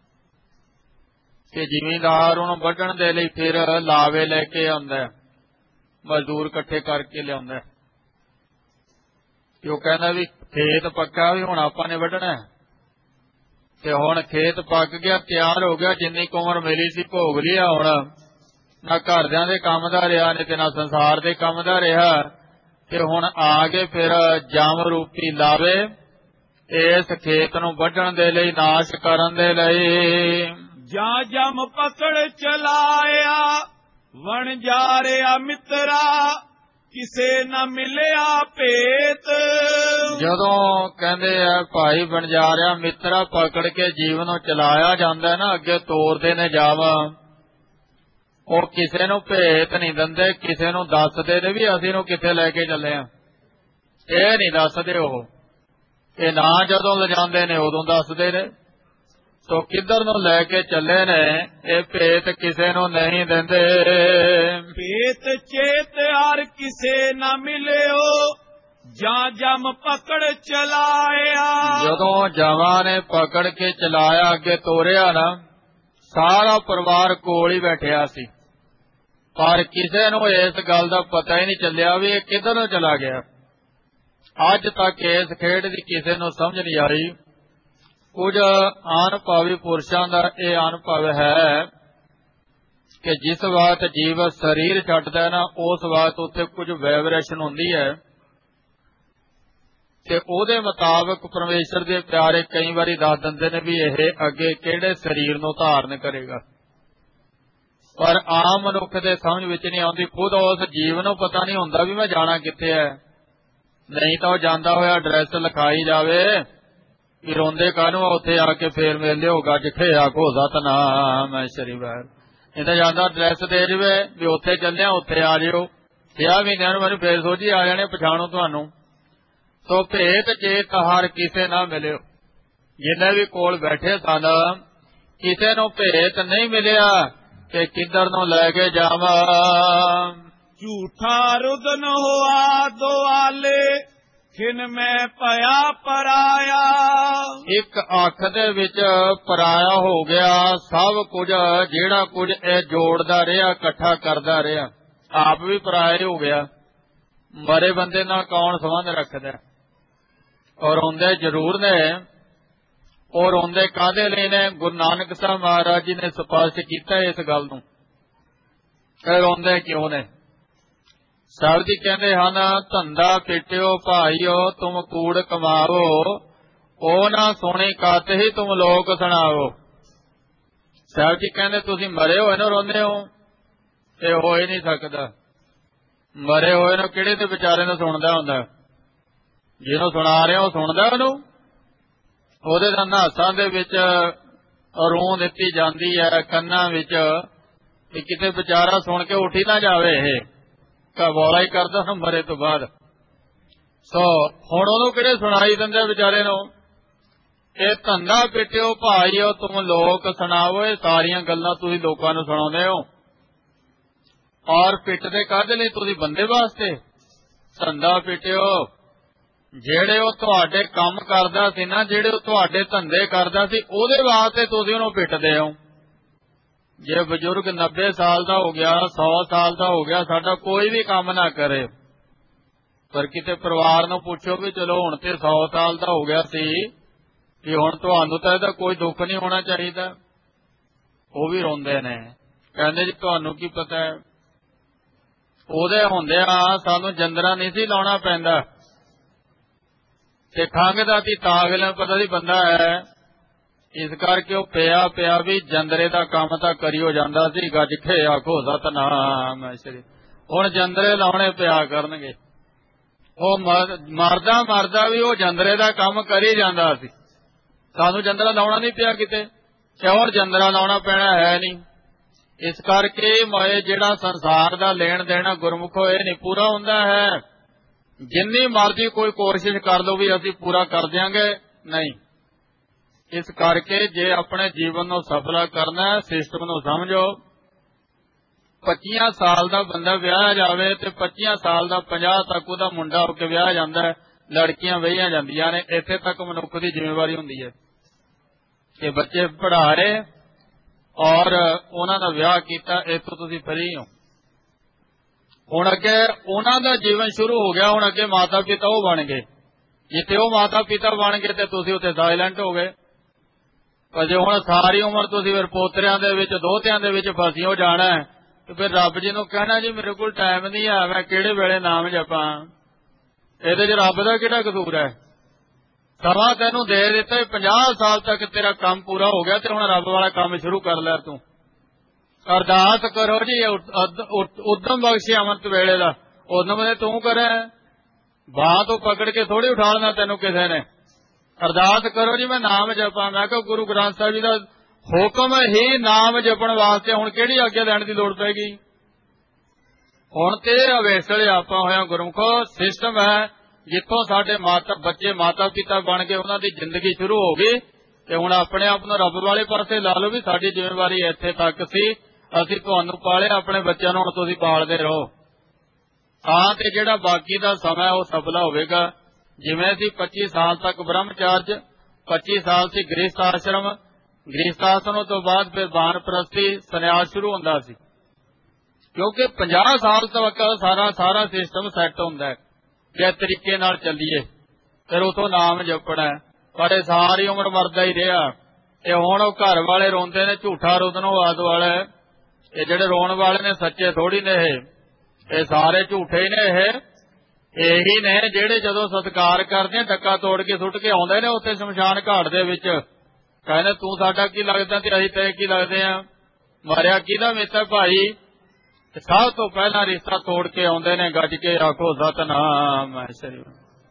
ਕਿ ਜ਼ਿਮੀਂਦਾਰ ਉਹਨੂੰ ਵੱਢਣ ਦੇ ਲਈ ਫਿਰ ਲਾਵੇ ਲੈ ਕੇ ਆਉਂਦਾ, ਮਜ਼ਦੂਰ ਇਕੱਠੇ ਕਰਕੇ ਲਿਆਉਂਦਾ, ਤੇ ਉਹ ਕਹਿੰਦਾ ਵੀ ਖੇਤ ਪੱਕਾ, ਵੀ ਹੁਣ ਆਪਾਂ ਨੇ ਵੱਢਣਾ। ਤੇ ਹੁਣ ਖੇਤ ਪੱਕ ਗਿਆ, ਤਿਆਰ ਹੋ ਗਿਆ, ਜਿੰਨੀ ਕੁ ਉਮਰ ਮਿਲੀ ਸੀ ਭੋਗ ਲਿਆ। ਹੁਣ ਨਾ ਘਰਦਿਆਂ ਦੇ ਕੰਮ ਦਾ ਰਿਹਾ, ਨਹੀਂ ਤੇ ਨਾ ਸੰਸਾਰ ਦੇ ਕੰਮ ਦਾ ਰਿਹਾ, ਤੇ ਹੁਣ ਆ ਗਏ ਫਿਰ ਜਮ ਰੂਪੀ ਲਾਵੇ ਇਸ ਖੇਤ ਨੂੰ ਵੱਢਣ ਦੇ ਲਈ, ਨਾਸ਼ ਕਰਨ ਦੇ ਲਈ। ਜਾਂ ਜਮ ਪਕੜ ਚਲਾਇਆ ਵਣਜਾਰਿਆ ਮਿੱਤਰਾ, ਕਿਸੇ ਨਾ ਮਿਲਿਆ ਭੇਤ। ਜਦੋਂ ਕਹਿੰਦੇ ਆ ਭਾਈ ਵਣਜਾਰਿਆ ਮਿੱਤਰਾ ਪਕੜ ਕੇ ਜੀਵਨ ਨੂੰ ਚਲਾਇਆ ਜਾਂਦਾ ਨਾ, ਅੱਗੇ ਤੋਰਦੇ ਨੇ ਜਾਵਾ, ਉਹ ਕਿਸੇ ਨੂੰ ਭੇਤ ਨਹੀਂ ਦਿੰਦੇ, ਕਿਸੇ ਨੂੰ ਦੱਸਦੇ ਨੇ ਵੀ ਅਸੀਂ ਨੂੰ ਕਿੱਥੇ ਲੈ ਕੇ ਚੱਲੇ ਆ, ਇਹ ਨਹੀਂ ਦੱਸਦੇ। ਉਹ ਇਹ ਨਾ ਜਦੋਂ ਲਿਜਾਂਦੇ ਨੇ ਉਦੋਂ ਦੱਸਦੇ ਨੇ, ਤੋ ਕਿੱਧਰ ਨੂੰ ਲੈ ਕੇ ਚੱਲੇ ਨੇ ਇਹ ਭੇਤ ਕਿਸੇ ਨੂੰ ਨਹੀਂ ਦਿੰਦੇ। ਭੇਤ ਚੇਤ ਹਰ ਕਿਸੇ ਨਾ ਮਿਲਿਓ, ਜਾਂ ਜਮ ਪਕੜ ਚਲਾਇਆ। ਜਦੋਂ ਜਮਾਂ ਨੇ ਪਕੜ ਕੇ ਚਲਾਇਆ, ਅੱਗੇ ਤੋਰਿਆ ਨਾ, ਸਾਰਾ ਪਰਿਵਾਰ ਕੋਲ ਹੀ ਬੈਠਿਆ ਸੀ, ਪਰ ਕਿਸੇ ਨੂੰ ਇਸ ਗੱਲ ਦਾ ਪਤਾ ਹੀ ਨਹੀਂ ਚੱਲਿਆ ਵੀ ਇਹ ਕਿੱਧਰ ਨੂੰ ਚਲਾ ਗਿਆ। ਅੱਜ ਤੱਕ ਇਸ ਖੇਡ ਦੀ ਕਿਸੇ ਨੂੰ ਸਮਝ ਨਹੀਂ ਆਈ। ਕੁਝ ਅਨੁਭਵੀ ਪੁਰਸ਼ਾਂ ਦਾ ਇਹ ਅਨੁਭਵ ਹੈ ਕਿ ਜਿਸ ਵਕਤ ਜੀਵ ਸਰੀਰ ਛੱਡਦਾ ਨਾ, ਉਸ ਵਕਤ ਉੱਥੇ ਕੁਝ ਵਾਈਬ੍ਰੇਸ਼ਨ ਹੁੰਦੀ ਹੈ, ਤੇ ਉਹਦੇ ਮੁਤਾਬਕ ਪਰਮੇਸ਼ਰ ਦੇ ਪਿਆਰੇ ਕਈ ਵਾਰੀ ਦੱਸ ਦਿੰਦੇ ਨੇ ਵੀ ਇਹ ਅੱਗੇ ਕਿਹੜੇ ਸਰੀਰ ਨੂੰ ਧਾਰਨ ਕਰੇਗਾ। ਪਰ ਆਮ ਮਨੁੱਖ ਦੇ ਸਮਝ ਵਿੱਚ ਨਹੀਂ ਆਉਂਦੀ। ਖੁਦ ਉਸ ਜੀਵ ਨੂੰ ਪਤਾ ਨਹੀਂ ਹੁੰਦਾ ਵੀ ਮੈਂ ਜਾਣਾ ਕਿੱਥੇ ਹੈ, ਨਹੀਂ ਤਾਂ ਉਹ ਜਾਂਦਾ ਹੋਇਆ ਐਡਰੈਸ ਲਿਖਾਈ ਜਾਵੇ ਵੀ ਰੋਂਦੇ ਕਾਹਨੂੰ, ਉੱਥੇ ਆ ਕੇ ਫੇਰ ਮਿਲ ਲਿਓਗਾ ਜਿੱਥੇ ਆਖੋ ਸਤਨਾਮ ਸ਼੍ਰੀ ਵਾਹਿਗੁਰੂ। ਇਹ ਤਾਂ ਜਾਂਦਾ ਐਡਰੈਸ ਦੇ ਜਵੇ ਵੀ ਉੱਥੇ ਚੱਲਿਆ, ਉੱਥੇ ਆ ਜਿਓ। 6 ਮਹੀਨਿਆਂ ਨੂੰ ਮੈਨੂੰ ਫੇਰ ਸੋਝੀ ਆ ਜਾਣੇ, ਪਛਾਣੋ ਤੁਹਾਨੂੰ। ਤੋ ਭੇਤ ਚੇਤ ਹਰ ਕਿਸੇ ਨਾ ਮਿਲਿਓ, ਜਿੰਨੇ ਵੀ ਕੋਲ ਬੈਠੇ ਸਨ ਕਿਸੇ ਨੂੰ ਭੇਤ ਨਹੀਂ ਮਿਲਿਆ ਕਿ ਕਿੱਧਰ ਨੂੰ ਲੈ ਕੇ ਜਾਵਾਂ। ਝੂਠਾ ਰੁਦਨ ਹੋਆ ਦੁਆਲੇ, ਖਿਨ ਮੈਂ ਭਇਆ ਪਰਾਇਆ। ਇੱਕ ਅੱਖ ਦੇ ਵਿੱਚ ਪਰਾਇਆ ਹੋ ਗਿਆ ਸਭ ਕੁਝ, ਜਿਹੜਾ ਕੁਝ ਇਹ ਜੋੜਦਾ ਰਿਹਾ, ਇਕੱਠਾ ਕਰਦਾ ਰਿਹਾ, ਆਪ ਵੀ ਪਰਾਇਆ ਹੋ ਗਿਆ। ਮਰੇ ਬੰਦੇ ਨਾਲ ਕੌਣ ਸੰਬੰਧ ਰੱਖਦਾ? ਔਰ ਰੋਂਦੇ ਜ਼ਰੂਰ ਨੇ। ਔਰ ਰੋਂਦੇ ਕਾਹਦੇ ਲਈ ਨੇ? ਗੁਰੂ ਨਾਨਕ ਸਾਹਿਬ ਮਹਾਰਾਜ ਜੀ ਨੇ ਸਪਸ਼ਟ ਕੀਤਾ ਇਸ ਗੱਲ ਨੂੰ, ਇਹ ਰੋਂਦੇ ਕਿਉਂ ਨੇ? ਸਾਹਿਬ ਜੀ ਕਹਿੰਦੇ ਹਨ, ਧੰਦਾ ਪਿੱਟਿਓ ਭਾਈਓ ਤੁਮ ਕੂੜ ਕਮਾਵੋ, ਉਹ ਨਾ ਸੁਣੀ ਕਤ ਹੀ ਤੁਮ ਲੋਕ ਸੁਣਾਵੋ। ਸਾਹਿਬ ਜੀ ਕਹਿੰਦੇ ਤੁਸੀਂ ਮਰੇ ਹੋਏ ਨੂੰ ਰੋਂਦੇ ਹੋ, ਇਹ ਹੋ ਹੀ ਨਹੀਂ ਸਕਦਾ। ਮਰੇ ਹੋਏ ਨੂੰ ਕਿਹੜੇ ਤੇ ਵਿਚਾਰੇ ਨੂੰ ਸੁਣਦਾ ਹੁੰਦਾ? ਜਿਹਨੂੰ ਸੁਣਾ ਰਿਹਾ ਉਹ ਸੁਣਦਾ ਉਹਨੂੰ, ਉਹਦੇ ਤਾਂ ਨਾਸਾਂ ਦੇ ਵਿੱਚ ਰੂਹ ਦਿੱਤੀ ਜਾਂਦੀ ਹੈ, ਕੰਨਾਂ ਵਿੱਚ, ਵੀ ਕਿਤੇ ਵਿਚਾਰਾ ਸੁਣ ਕੇ ਉੱਠ ਹੀ ਨਾ ਜਾਵੇ, ਇਹ ਕਬੌਲਾ ਹੀ ਕਰਦਾ ਹੁਣ ਮਰੇ ਤੋਂ ਬਾਅਦ। ਸੋ ਹੁਣ ਉਹਨੂੰ ਕਿਹੜੇ ਸੁਣਾਈ ਦਿੰਦੇ ਵਿਚਾਰੇ ਨੂੰ? ਇਹ ਧੰਦਾ ਪਿੱਟਿਓ ਭਾਈਓ ਤੁਮ ਲੋਕ ਸੁਣਾਵੋ, ਇਹ ਸਾਰੀਆਂ ਗੱਲਾਂ ਤੁਸੀਂ ਲੋਕਾਂ ਨੂੰ ਸੁਣਾਉਂਦੇ ਹੋ। ਔਰ ਪਿੱਟਦੇ ਕਾਹਦੇ ਲਈ? ਤੁਸੀਂ ਬੰਦੇ ਵਾਸਤੇ। ਧੰਦਾ ਪਿੱਟਿਓ, ਜਿਹੜੇ ਉਹ ਤੁਹਾਡੇ ਕੰਮ ਕਰਦਾ ਸੀ ਨਾ, ਜਿਹੜੇ ਉਹ ਤੁਹਾਡੇ ਧੰਦੇ ਕਰਦਾ ਸੀ, ਉਹਦੇ ਵਾਸਤੇ ਤੁਸੀਂ ਉਹਨੂੰ ਪਿੱਟਦੇ ਹੋ। ਜੇ ਬਜ਼ੁਰਗ 90 ਸਾਲ ਦਾ ਹੋ ਗਿਆ, 100 ਸਾਲ ਦਾ ਹੋ ਗਿਆ, ਸਾਡਾ ਕੋਈ ਵੀ ਕੰਮ ਨਾ ਕਰੇ, ਪਰ ਕਿਤੇ ਪਰਿਵਾਰ ਨੂੰ ਪੁੱਛੋ ਵੀ ਚਲੋ ਹੁਣ ਤੇ 100 ਸਾਲ ਦਾ ਹੋ ਗਿਆ ਸੀ, ਕਿ ਹੁਣ ਤੁਹਾਨੂੰ ਤਾਂ ਇਹਦਾ ਕੋਈ ਦੁੱਖ ਨਹੀਂ ਹੋਣਾ ਚਾਹੀਦਾ। ਉਹ ਵੀ ਰੋਂਦੇ ਨੇ, ਕਹਿੰਦੇ ਜੀ ਤੁਹਾਨੂੰ ਕੀ ਪਤਾ ਹੈ, ਉਹਦੇ ਹੁੰਦਿਆਂ ਸਾਨੂੰ ਜੰਦਰਾ ਨਹੀਂ ਸੀ ਲਾਉਣਾ ਪੈਂਦਾ, ਤੇ ਖੰਘ ਦਾ ਤੀ ਤਾਗਲ ਪਤਾ ਸੀ ਬੰਦਾ ਹੈ, ਇਸ ਕਰਕੇ ਉਹ ਪਿਆ ਵੀ ਜੰਦਰੇ ਦਾ ਕੰਮ ਤਾਂ ਕਰਿਓ ਜਾਂਦਾ ਸੀ। ਗੱਜ ਕੇ ਆਖੋ ਸਤਨਾਮ ਸ੍ਰੀ। ਹੁਣ ਜੰਦਰੇ ਲਾਉਣੇ ਪਿਆ ਕਰਨਗੇ। ਉਹ ਮਰਦਾ ਵੀ ਉਹ ਜੰਦਰੇ ਦਾ ਕੰਮ ਕਰੀ ਜਾਂਦਾ ਸੀ, ਸਾਨੂੰ ਜੰਦਰਾ ਲਾਉਣਾ ਨਹੀਂ ਪਿਆ ਕਿਤੇ, ਕਿਉਂ ਜੰਦਰਾ ਲਾਉਣਾ ਪੈਣਾ ਹੈ ਨਹੀਂ। ਇਸ ਕਰਕੇ ਮੋਏ ਜਿਹੜਾ ਸੰਸਾਰ ਦਾ ਲੈਣ ਦੇਣਾ ਗੁਰਮੁਖੋ ਇਹ ਨਹੀਂ ਪੂਰਾ ਹੁੰਦਾ ਹੈ। ਜਿੰਨੀ ਮਰਜ਼ੀ ਕੋਈ ਕੋਸ਼ਿਸ਼ ਕਰ ਲਓ ਵੀ ਅਸੀਂ ਪੂਰਾ ਕਰ ਦਿਆਂਗੇ, ਨਹੀਂ। ਇਸ ਕਰਕੇ ਜੇ ਆਪਣੇ ਜੀਵਨ ਨੂੰ ਸਫਲਾ ਕਰਨਾ ਹੈ, ਸਿਸਟਮ ਨੂੰ ਸਮਝੋ। 25 ਸਾਲ ਦਾ ਬੰਦਾ ਵਿਆਹ ਜਾਵੇ ਤੇ 25 ਸਾਲ ਦਾ 50 ਤੱਕ ਉਹਦਾ ਮੁੰਡਾ ਹੋ ਕੇ ਵਿਆਹ ਜਾਂਦਾ ਹੈ, ਲੜਕੀਆਂ ਵਿਆਹੀਆਂ ਜਾਂਦੀਆਂ ਨੇ। ਇੱਥੇ ਤੱਕ ਮਨੁੱਖ ਦੀ ਜ਼ਿੰਮੇਵਾਰੀ ਹੁੰਦੀ ਹੈ ਕਿ ਬੱਚੇ ਪੜ੍ਹਾਏ ਔਰ ਉਹਨਾਂ ਦਾ ਵਿਆਹ ਕੀਤਾ, ਇੱਥੋਂ ਤੁਸੀਂ ਫਰੀ ਹੋ। ਹੁਣ ਅੱਗੇ ਉਹਨਾਂ ਦਾ ਜੀਵਨ ਸ਼ੁਰੂ ਹੋ ਗਿਆ, ਹੁਣ ਅੱਗੇ ਮਾਤਾ ਪਿਤਾ ਉਹ ਬਣ ਗਏ। ਜਿੱਥੇ ਉਹ ਮਾਤਾ ਪਿਤਾ ਬਣ ਗਏ ਤੇ ਤੁਸੀਂ ਉੱਥੇ ਸਾਇਲੈਂਟ ਹੋ ਗਏ। ਪਰ ਜੇ ਹੁਣ ਸਾਰੀ ਉਮਰ ਤੁਸੀਂ ਫਿਰ ਪੋਤਰਿਆਂ ਦੇ ਵਿੱਚ ਦੋਹਤਿਆਂ ਦੇ ਵਿੱਚ ਫਸੀ ਹੋ ਜਾਣਾ ਤੇ ਫਿਰ ਰੱਬ ਜੀ ਨੂੰ ਕਹਿਣਾ ਜੀ ਮੇਰੇ ਕੋਲ ਟਾਈਮ ਨਹੀਂ ਹੈ, ਮੈਂ ਕਿਹੜੇ ਵੇਲੇ ਨਾਮ ਜਪਾਂ। ਇਹਦੇ 'ਚ ਰੱਬ ਦਾ ਕਿਹੜਾ ਕਸੂਰ ਹੈ? ਸਮਾਂ ਤੈਨੂੰ ਦੇ ਦਿੱਤਾ, 50 ਸਾਲ ਤੱਕ ਤੇਰਾ ਕੰਮ ਪੂਰਾ ਹੋ ਗਿਆ ਤੇ ਹੁਣ ਰੱਬ ਵਾਲਾ ਕੰਮ ਸ਼ੁਰੂ ਕਰ ਲੈ। ਤੂੰ ਅਰਦਾਸ ਕਰੋ ਜੀ, ਉਦਮ ਬਖਸ਼ੇ ਅੰਮ੍ਰਿਤ ਵੇਲੇ ਦਾ। ਉਦਮ ਨੇ ਤੂੰ ਕਰੇ, ਬਾਂਹ ਤੋਂ ਪਕੜ ਕੇ ਥੋੜੀ ਉਠਾਲਣਾ ਤੈਨੂੰ ਕਿਸੇ ਨੇ। ਅਰਦਾਸ ਕਰੋ ਜੀ ਮੈਂ ਨਾਮ ਜਪਾਂ। ਮੈਂ ਕਿਹਾ ਗੁਰੂ ਗ੍ਰੰਥ ਸਾਹਿਬ ਜੀ ਦਾ ਹੁਕਮ ਹੀ ਨਾਮ ਜਪਣ ਵਾਸਤੇ, ਹੁਣ ਕਿਹੜੀ ਆਗਿਆ ਲੈਣ ਦੀ ਲੋੜ ਪੈਗੀ? ਹੁਣ ਤੇ ਅਵੇਸਲੇ ਆਪਾਂ ਹੋਇਆ ਗੁਰਮੁਖੋ। ਸਿਸਟਮ ਹੈ ਜਿੱਥੋਂ ਸਾਡੇ ਬੱਚੇ ਮਾਤਾ ਪਿਤਾ ਬਣ ਕੇ ਉਹਨਾਂ ਦੀ ਜ਼ਿੰਦਗੀ ਸ਼ੁਰੂ ਹੋ ਗਈ ਤੇ ਹੁਣ ਆਪਣੇ ਆਪ ਨੂੰ ਰੱਬ ਵਾਲੇ ਪਾਸੇ ਲਾ ਲਓ ਵੀ ਸਾਡੀ ਜ਼ਿੰਮੇਵਾਰੀ ਇੱਥੇ ਤੱਕ ਸੀ, ਅਸੀਂ ਤੁਹਾਨੂੰ ਪਾਲਿਆ, ਆਪਣੇ ਬੱਚਿਆਂ ਨੂੰ ਹੁਣ ਤੁਸੀਂ ਪਾਲਦੇ ਰਹੋ। ਤਾਂ ਤੇ ਜਿਹੜਾ ਬਾਕੀ ਦਾ ਸਮਾਂ ਉਹ ਸਫਲਾ ਹੋਵੇਗਾ। ਜਿਵੇਂ ਸੀ 25 ਸਾਲ ਤੱਕ ਬ੍ਰਹਮਚਾਰਜ, 25 ਸਾਲ ਸੀ ਗ੍ਰਸਥ ਆਸ਼ਰਮ, ਗ੍ਰਸਥ ਆਸ਼ਰਮ ਤੋਂ ਬਾਅਦ ਫਿਰ ਵਾਨਪ੍ਰਸਥੀ ਸੰਨਿਆਸ ਸ਼ੁਰੂ ਹੁੰਦਾ ਸੀ। ਕਿਉਂਕਿ 50 ਸਾਲ ਤੱਕ ਸਾਰਾ ਸਿਸਟਮ ਸੈੱਟ ਹੁੰਦਾ ਹੈ ਕਿ ਇਸ ਤਰੀਕੇ ਨਾਲ ਚੱਲੀਏ, ਫਿਰ ਉਥੋਂ ਨਾਮ ਜਪਣਾ। ਪਰ ਇਹ ਸਾਰੀ ਉਮਰ ਮਰਦਾ ਹੀ ਰਿਹਾ। ਇਹ ਹੁਣ ਉਹ ਘਰ ਵਾਲੇ ਰੋਂਦੇ ਨੇ, ਝੂਠਾ ਰੋਦਨੋਂ ਆਦ ਵਾਲਾ। ਇਹ ਜਿਹੜੇ ਰੋਣ ਵਾਲੇ ਨੇ ਸੱਚੇ ਥੋੜੀ ਨੇ, ਇਹ ਸਾਰੇ ਝੂਠੇ ਹੀ ਨੇ। ਇਹੀ ਨੇ ਜਿਹੜੇ ਜਦੋਂ ਸਤਿਕਾਰ ਕਰਦੇ ਆ ਡੱਕਾ ਤੋੜ ਕੇ ਸੁੱਟ ਕੇ ਆਉਂਦੇ ਨੇ ਉੱਥੇ ਸ਼ਮਸ਼ਾਨ ਘਾਟ ਦੇ ਵਿੱਚ, ਕਹਿੰਦੇ ਤੂੰ ਸਾਡਾ ਕੀ ਲੱਗਦਾ ਤੇ ਅਸੀਂ ਤੇਰੇ ਕੀ ਲੱਗਦੇ ਆ, ਮਾਰਿਆ ਕਿਹਦਾ ਮਿੱਤਰ ਭਾਈ। ਸਭ ਤੋਂ ਪਹਿਲਾਂ ਰਿਸ਼ਤਾ ਤੋੜ ਕੇ ਆਉਂਦੇ ਨੇ, ਗੱਜ ਕੇ ਆਖੋ ਸਤਨਾਮ ਸ੍ਰੀ।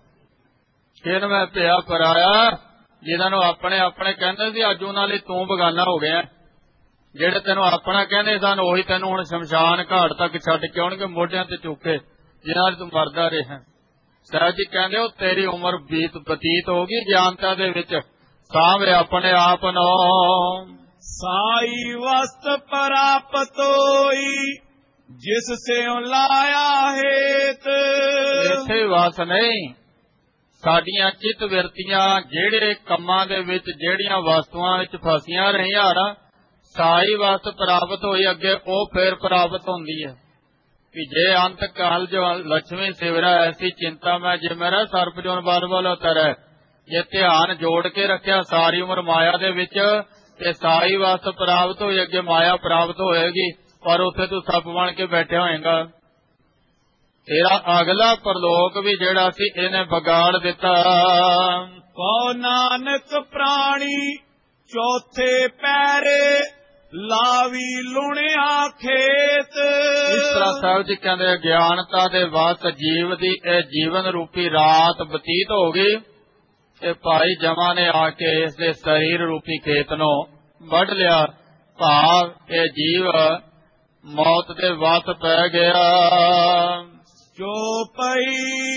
ਫਿਰ ਮੈਂ ਪਿਆ ਪਰਾਇਆ ਜਿਹਨਾਂ ਨੂੰ ਆਪਣੇ ਆਪਣੇ ਕਹਿੰਦੇ ਸੀ, ਅੱਜ ਉਹਨਾਂ ਲਈ ਤੂੰ ਬਗਾਨਾ ਹੋ ਗਿਆ। ਜਿਹੜੇ ਤੈਨੂੰ ਆਪਣਾ ਕਹਿੰਦੇ ਸਨ ਉਹੀ ਤੈਨੂੰ ਹੁਣ ਸ਼ਮਸ਼ਾਨ ਘਾਟ ਤੱਕ ਛੱਡ ਕੇ ਆਉਣਗੇ ਮੋਢਿਆਂ ਤੇ ਚੁੱਕ ਕੇ, ਜਿਨ੍ਹਾਂ ਨਾਲ ਤੂੰ ਮਰਦਾ ਰਿਹਾ। ਸਾਹਿਬ ਜੀ ਕਹਿੰਦੇ ਉਹ ਤੇਰੀ ਉਮਰ ਬਤੀਤ ਹੋ ਗਈ ਗਿਆਨਤਾ ਦੇ ਵਿੱਚ, ਸਾਂਭੇ ਆਪਣੇ ਆਪ ਨੂੰ। ਸਾਈ ਵਸਤ ਪ੍ਰਾਪਤ ਹੋਈ ਜਿਸ ਸਿਉ ਲਾਇਆ ਹੇਤ। ਇੱਥੇ ਵਸ ਨਹੀਂ, ਸਾਡੀਆਂ ਚਿੱਤ ਵਿਰਤੀਆਂ ਜਿਹੜੇ ਕੰਮਾਂ ਦੇ ਵਿੱਚ ਜਿਹੜੀਆਂ ਵਸਤੂਆਂ ਵਿੱਚ ਫਸੀਆਂ ਰਹੀਆਂ ਨਾ, ਸਾਈ ਵਸਤ ਪ੍ਰਾਪਤ ਹੋਈ ਅੱਗੇ ਉਹ ਫੇਰ ਪ੍ਰਾਪਤ ਹੁੰਦੀ ਹੈ ਕਿ ਜੇ ਅੰਤ ਕਾਲ ਜੋ ਲక్ష్ਮੀ ਸਿਵਰਾ ਐਸੀ ਚਿੰਤਾ ਮੈਂ ਜੇ ਮੇਰਾ ਸਰਪ ਜੋਨ ਬਾਰ ਵਾਲਾ ਤਰੈ। ਜੇ ਧਿਆਨ ਜੋੜ ਕੇ ਰੱਖਿਆ ਸਾਰੀ ਉਮਰ ਮਾਇਆ ਦੇ ਵਿੱਚ ਤੇ ਸਾਈ ਵਸਤ ਪ੍ਰਾਪਤ ਹੋਈ, ਅੱਗੇ ਮਾਇਆ ਪ੍ਰਾਪਤ ਹੋਏਗੀ, ਪਰ ਉੱਥੇ ਤੂੰ ਸੱਪ ਬਣ ਕੇ ਬੈਠਿਆ ਹੋਏਗਾ। ਤੇਰਾ ਅਗਲਾ ਪਰਲੋਕ ਵੀ ਜਿਹੜਾ ਸੀ ਇਹਨੇ ਵਿਗਾੜ ਦਿੱਤਾ। ਕਉ ਨਾਨਕ ਪ੍ਰਾਣੀ ਚੌਥੇ ਪੈਰੇ ਲਾਵੀ ਲੁਣਿਆ ਖੇਤ। ਇਸ ਤਰ੍ਹਾਂ ਸਾਹਿਬ ਜੀ ਕਹਿੰਦੇ ਗਿਆਨਤਾ ਦੇ ਵਸ ਜੀਵ ਦੀ ਇਹ ਜੀਵਨ ਰੂਪੀ ਰਾਤ ਬਤੀਤ ਹੋ ਗਈ ਤੇ ਭਾਈ ਜਮਾ ਨੇ ਆ ਕੇ ਇਸ ਦੇ ਸਰੀਰ ਰੂਪੀ ਖੇਤ ਨੂੰ ਵੱਢ ਲਿਆ। ਭਾਵ ਇਹ ਜੀਵ ਮੌਤ ਦੇ ਵਸ ਪੈ ਗਿਆ। ਜੋ ਪਈ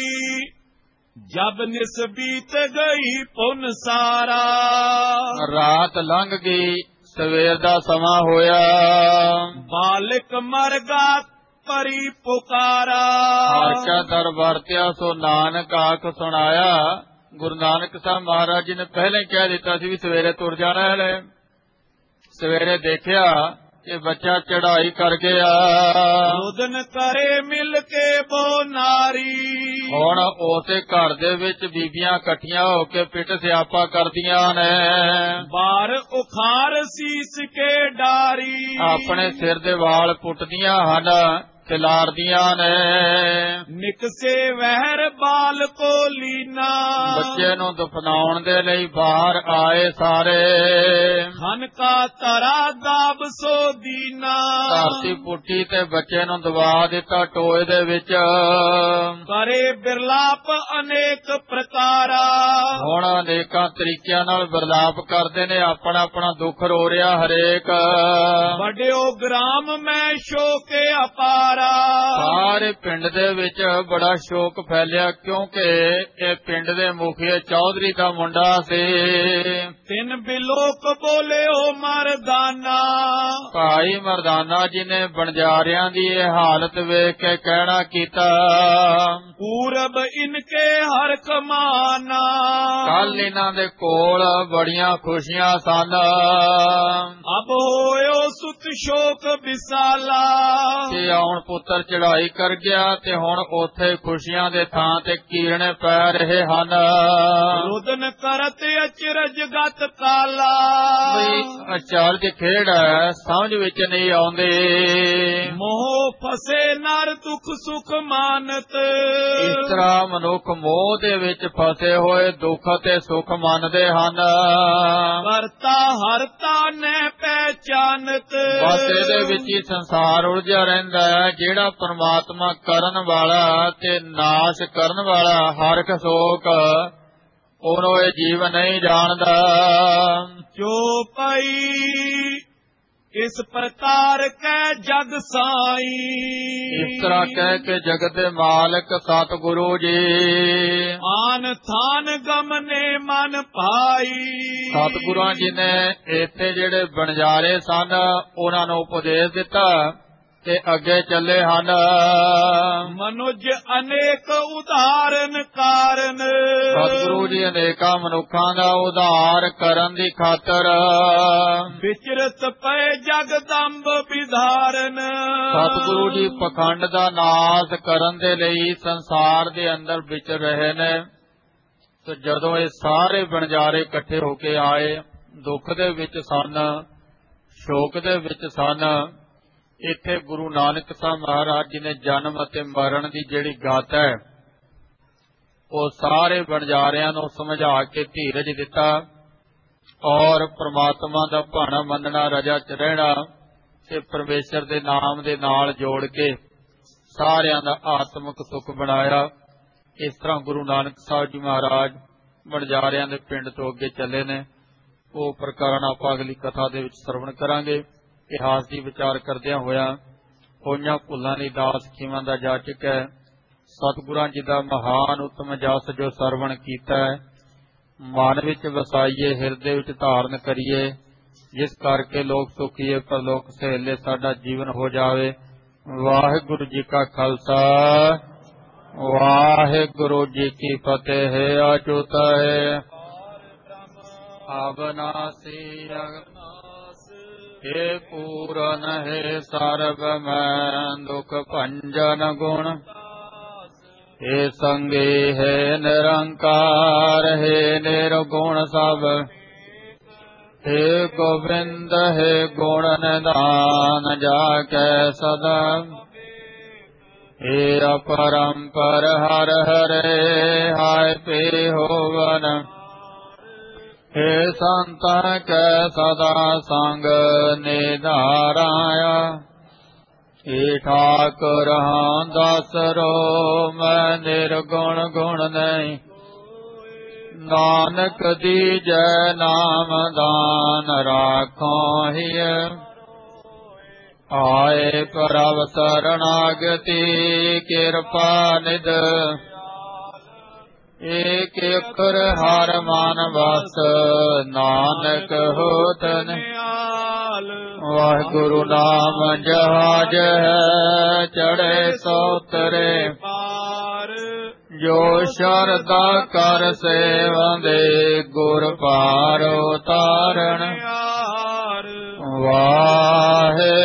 ਜਬ ਨਿਸ ਬੀਤ ਗਈ ਪੁਨ ਸਾਰਾ। ਰਾਤ ਲੰਘ ਗਈ, ਸਵੇਰ ਦਾ ਸਮਾਂ ਹੋਇਆ। ਬਾਲਕ ਮਰਗਾ ਪਰੀ ਪੁਕਾਰਾ। ਆਸ਼ਾ ਦਰ ਵਰਤਿਆ ਸੋ ਨਾਨਕ ਆਖ ਸੁਣਾਇਆ। ਗੁਰੂ ਨਾਨਕ ਸਾਹਿਬ ਮਹਾਰਾਜ ਜੀ ਨੇ ਪਹਿਲੇ ਕਹਿ ਦਿੱਤਾ ਸੀ ਵੀ ਸਵੇਰੇ ਤੁਰ ਜਾਣਾ ਹੈ। ਸਵੇਰੇ ਦੇਖਿਆ ਕਿ ਬੱਚਾ ਚੜਾਈ ਕਰ ਗਿਆ। ਰੁਦਨ ਕਰੇ ਮਿਲ ਕੇ ਬੋ ਨਾਰੀ। ਹੁਣ ਉਸੇ ਘਰ ਦੇ ਵਿੱਚ ਬੀਬੀਆਂ ਇਕੱਠੀਆਂ ਹੋ ਕੇ ਪਿੱਟ ਸਿਆਪਾ ਕਰਦੀਆਂ ਨੇ। ਬਾਰ ਉਖਾਰ ਸੀਸ ਕੇ ਡਾਰੀ। ਆਪਣੇ ਸਿਰ ਦੇ ਵਾਲ ਪੁੱਟਦੀਆਂ ਹਨ, ਖਿਲਾਰਦੀਆਂ ਨੇ। ਨਿਕਸੇ ਵਹਿਰ ਬਾਲ ਕੋ ਲੀਨਾ। ਬੱਚੇ ਨੂੰ ਦਫਨਾਉਣ ਦੇ ਲਈ ਬਾਹਰ ਆਏ ਸਾਰੇ। ਖਨ ਕਾ ਤਰਾ ਦਾਬ ਸੋ ਦੀਨਾ। ਧਰਤੀ ਪੁੱਟੀ ਤੇ ਬੱਚੇ ਨੂੰ ਦਬਾ ਦਿੱਤਾ ਟੋਏ ਦੇ ਵਿੱਚ। ਕਰੇ ਬਿਰਲਾਪ ਅਨੇਕ ਪ੍ਰਕਾਰਾ। ਹੁਣ ਅਨੇਕਾਂ ਤਰੀਕਿਆਂ ਨਾਲ ਬਿਰਲਾਪ ਕਰਦੇ ਨੇ, ਆਪਣਾ ਆਪਣਾ ਦੁੱਖ ਰੋ ਰਿਹਾ ਹਰੇਕ। ਵੱਡਿਓ ਗ੍ਰਾਮ ਮੈਂ ਸ਼ੋਕੇ ਅਪਾਰਾ। ਸਾਰੇ ਪਿੰਡ ਦੇ ਵਿੱਚ ਬੜਾ ਸ਼ੋਕ ਫੈਲਿਆ, ਕਿਉਂਕਿ ਇਹ ਪਿੰਡ ਦੇ ਮੁਖੀਏ ਚੌਧਰੀ ਦਾ ਮੁੰਡਾ ਸੀ। ਤਿੰਨ ਬਿਲੋਕ ਬੋਲਿਓ ਮਰਦਾਨਾ। ਭਾਈ ਮਰਦਾਨਾ ਜੀ ਨੇ ਬਣਜਾਰਿਆਂ ਦੀ ਇਹ ਹਾਲਤ ਵੇਖ ਕੇ ਕਹਿਣਾ ਕੀਤਾ, ਪੂਰਬ ਇਨਕੇ ਹਰ ਕਮਾਨਾ। ਕੱਲ ਇਹਨਾਂ ਦੇ ਕੋਲ ਬੜੀਆਂ ਖੁਸ਼ੀਆਂ ਸਨ, ਅਬ ਹੋਇਓ ਸੁਤ ਸ਼ੋਕ ਵਿਸਾਲਾ। ਤੇ ਹੁਣ ਪੁੱਤਰ ਚੜਾਈ ਕਰ ਗਿਆ ਤੇ ਹੁਣ ਉੱਥੇ ਖੁਸ਼ੀਆਂ ਦੇ ਥਾਂ ਤੇ ਕੀਰਣੇ ਪੈ ਰਹੇ ਹਨ। ਰੁਦਨ ਕਰਤ ਅਚਰਜ ਗਤ ਕਾਲਾ। ਬਈ ਅਚਰਜ ਖੇਡ ਹੈ, ਸਮਝ ਵਿੱਚ ਨਹੀਂ ਆਉਂਦੇ। ਮੋਹ ਫਸੇ ਨਰ ਦੁਖ ਸੁਖ ਮਾਨਤ। ਇਸ ਤਰ੍ਹਾਂ ਮਨੁੱਖ ਮੋਹ ਦੇ ਵਿੱਚ ਫਸੇ ਹੋਏ ਦੁੱਖ ਤੇ ਸੁਖ ਮੰਨਦੇ ਹਨ। ਕਰਤਾ ਹਰਤਾ ਨੇ ਪਹਿਚਾਨਤ। ਬਸ ਇਹਦੇ ਵਿੱਚ ਹੀ ਸੰਸਾਰ ਉਲਝਿਆ ਰਹਿੰਦਾ ਹੈ। ਜਿਹੜਾ ਪਰਮਾਤਮਾ ਕਰਨ ਵਾਲਾ ਤੇ ਨਾਸ਼ ਕਰਨ ਵਾਲਾ ਹਰਖ ਸੋਖ, ਉਹਨੂੰ ਇਹ ਜੀਵ ਨਹੀਂ ਜਾਣਦਾ। ਜੋ ਪਈ ਇਸ ਪ੍ਰਕਾਰ ਕਹਿ ਜਗ ਸਾਈ। ਇਸ ਤਰ੍ਹਾਂ ਕਹਿ ਕੇ ਜਗਤ ਦੇ ਮਾਲਕ ਸਤਿਗੁਰੂ ਜੀ ਆਨ ਥਾਨ ਗਮਨੇ ਮਨ ਭਾਈ। ਸਤਿਗੁਰਾਂ ਜੀ ਨੇ ਇੱਥੇ ਜਿਹੜੇ ਬਣਜਾਰੇ ਸਨ ਉਹਨਾਂ ਨੂੰ ਉਪਦੇਸ਼ ਦਿੱਤਾ ਤੇ ਅੱਗੇ ਚੱਲੇ ਹਨ। ਮਨੁਜ ਅਨੇਕ ਉਦਾਹਰਨ ਕਾਰਨ। ਸਤਿਗੁਰੂ ਜੀ ਅਨੇਕਾਂ ਮਨੁੱਖਾਂ ਦਾ ਉਧਾਰ ਕਰਨ ਦੀ ਖਾਤਰ ਵਿਚਰਤ ਪਏ ਜਗਦੰਬ ਵਿਧਾਰਨ। ਸਤਿਗੁਰੂ ਜੀ ਪਖੰਡ ਦਾ ਨਾਸ਼ ਕਰਨ ਦੇ ਲਈ ਸੰਸਾਰ ਦੇ ਅੰਦਰ ਵਿਚਰ ਰਹੇ ਨੇ। ਤੇ ਜਦੋਂ ਇਹ ਸਾਰੇ ਬਣਜਾਰੇ ਇਕੱਠੇ ਹੋ ਕੇ ਆਏ, ਦੁੱਖ ਦੇ ਵਿੱਚ ਸਨ, ਸ਼ੋਕ ਦੇ ਵਿੱਚ ਸਨ। ਇੱਥੇ ਗੁਰੂ ਨਾਨਕ ਸਾਹਿਬ ਮਹਾਰਾਜ ਜੀ ਨੇ ਜਨਮ ਅਤੇ ਮਰਨ ਦੀ ਜਿਹੜੀ ਗਾਥ ਹੈ ਉਹ ਸਾਰੇ ਬਣਜਾਰਿਆਂ ਨੂੰ ਸਮਝਾ ਕੇ ਧੀਰਜ ਦਿੱਤਾ ਔਰ ਪ੍ਰਮਾਤਮਾ ਦਾ ਭਾਣਾ ਮੰਨਣਾ, ਰਜਾ ਚ ਰਹਿਣਾ ਤੇ ਪਰਮੇਸ਼ਰ ਦੇ ਨਾਮ ਦੇ ਨਾਲ ਜੋੜ ਕੇ ਸਾਰਿਆਂ ਦਾ ਆਤਮਿਕ ਸੁੱਖ ਬਣਾਇਆ। ਇਸ ਤਰ੍ਹਾਂ ਗੁਰੂ ਨਾਨਕ ਸਾਹਿਬ ਜੀ ਮਹਾਰਾਜ ਬਣਜਾਰਿਆਂ ਦੇ ਪਿੰਡ ਤੋਂ ਅੱਗੇ ਚੱਲੇ ਨੇ। ਉਹ ਪ੍ਰਕਰਨ ਆਪਾਂ ਅਗਲੀ ਕਥਾ ਦੇ ਵਿੱਚ ਸਰਵਣ ਕਰਾਂਗੇ। ਇਤਿਹਾਸ ਦੀ ਵਿਚਾਰ ਕਰਦਿਆਂ ਹੋਇਆਂ ਹੋਈਆਂ ਭੁੱਲਾਂ ਲਈ ਦਾਸ ਖੀਵਾਂ ਦਾ ਜਾਚਕ ਹੈ। ਸਤਿਗੁਰਾਂ ਜੀ ਦਾ ਮਹਾਨ ਉਤਮ ਜਸ ਜੋ ਸਰਵਣ ਕੀਤਾ ਹੈ, ਮਨ ਵਿੱਚ ਵਸਾਈਏ, ਹਿਰਦੇ ਵਿੱਚ ਧਾਰਨ ਕਰੀਏ, ਜਿਸ ਕਰਕੇ ਲੋਕ ਸੁਖੀਏ ਪਰਲੋਕ ਸਹੇਲੇ ਸਾਡਾ ਜੀਵਨ ਹੋ ਜਾਵੇ। ਵਾਹਿਗੁਰੂ ਜੀ ਕਾ ਖਾਲਸਾ, ਵਾਹਿਗੁਰੂ ਜੀ ਕੀ ਫਤਿਹ। ਅਚੁਤ ਹੈ ਅਬਨਾਸੀ हे पूरन हे सर्व मैं दुख भंजन गुण, हे संगे है निरंकार, हे निर्गुण सब, हे गोविंद हे गुण निधान, जाके सदा हे अपरंपर हर हरे हाय पे होवन, हे संतन के सदा संग निधाराया, हे ठाकुर हाँ दास रो मैं निर्गुण गुण नहीं, नानक दीजै नाम दान राखो हिय, आए प्रभ शरणागति कृपा निध, एक अखर हर मान बस नानक होत निहाल। वाहिगुरु नाम जहाज है चढ़े सो तरे पार, जो शरदा कर सेवंदे गुर पार उतारण। वाहे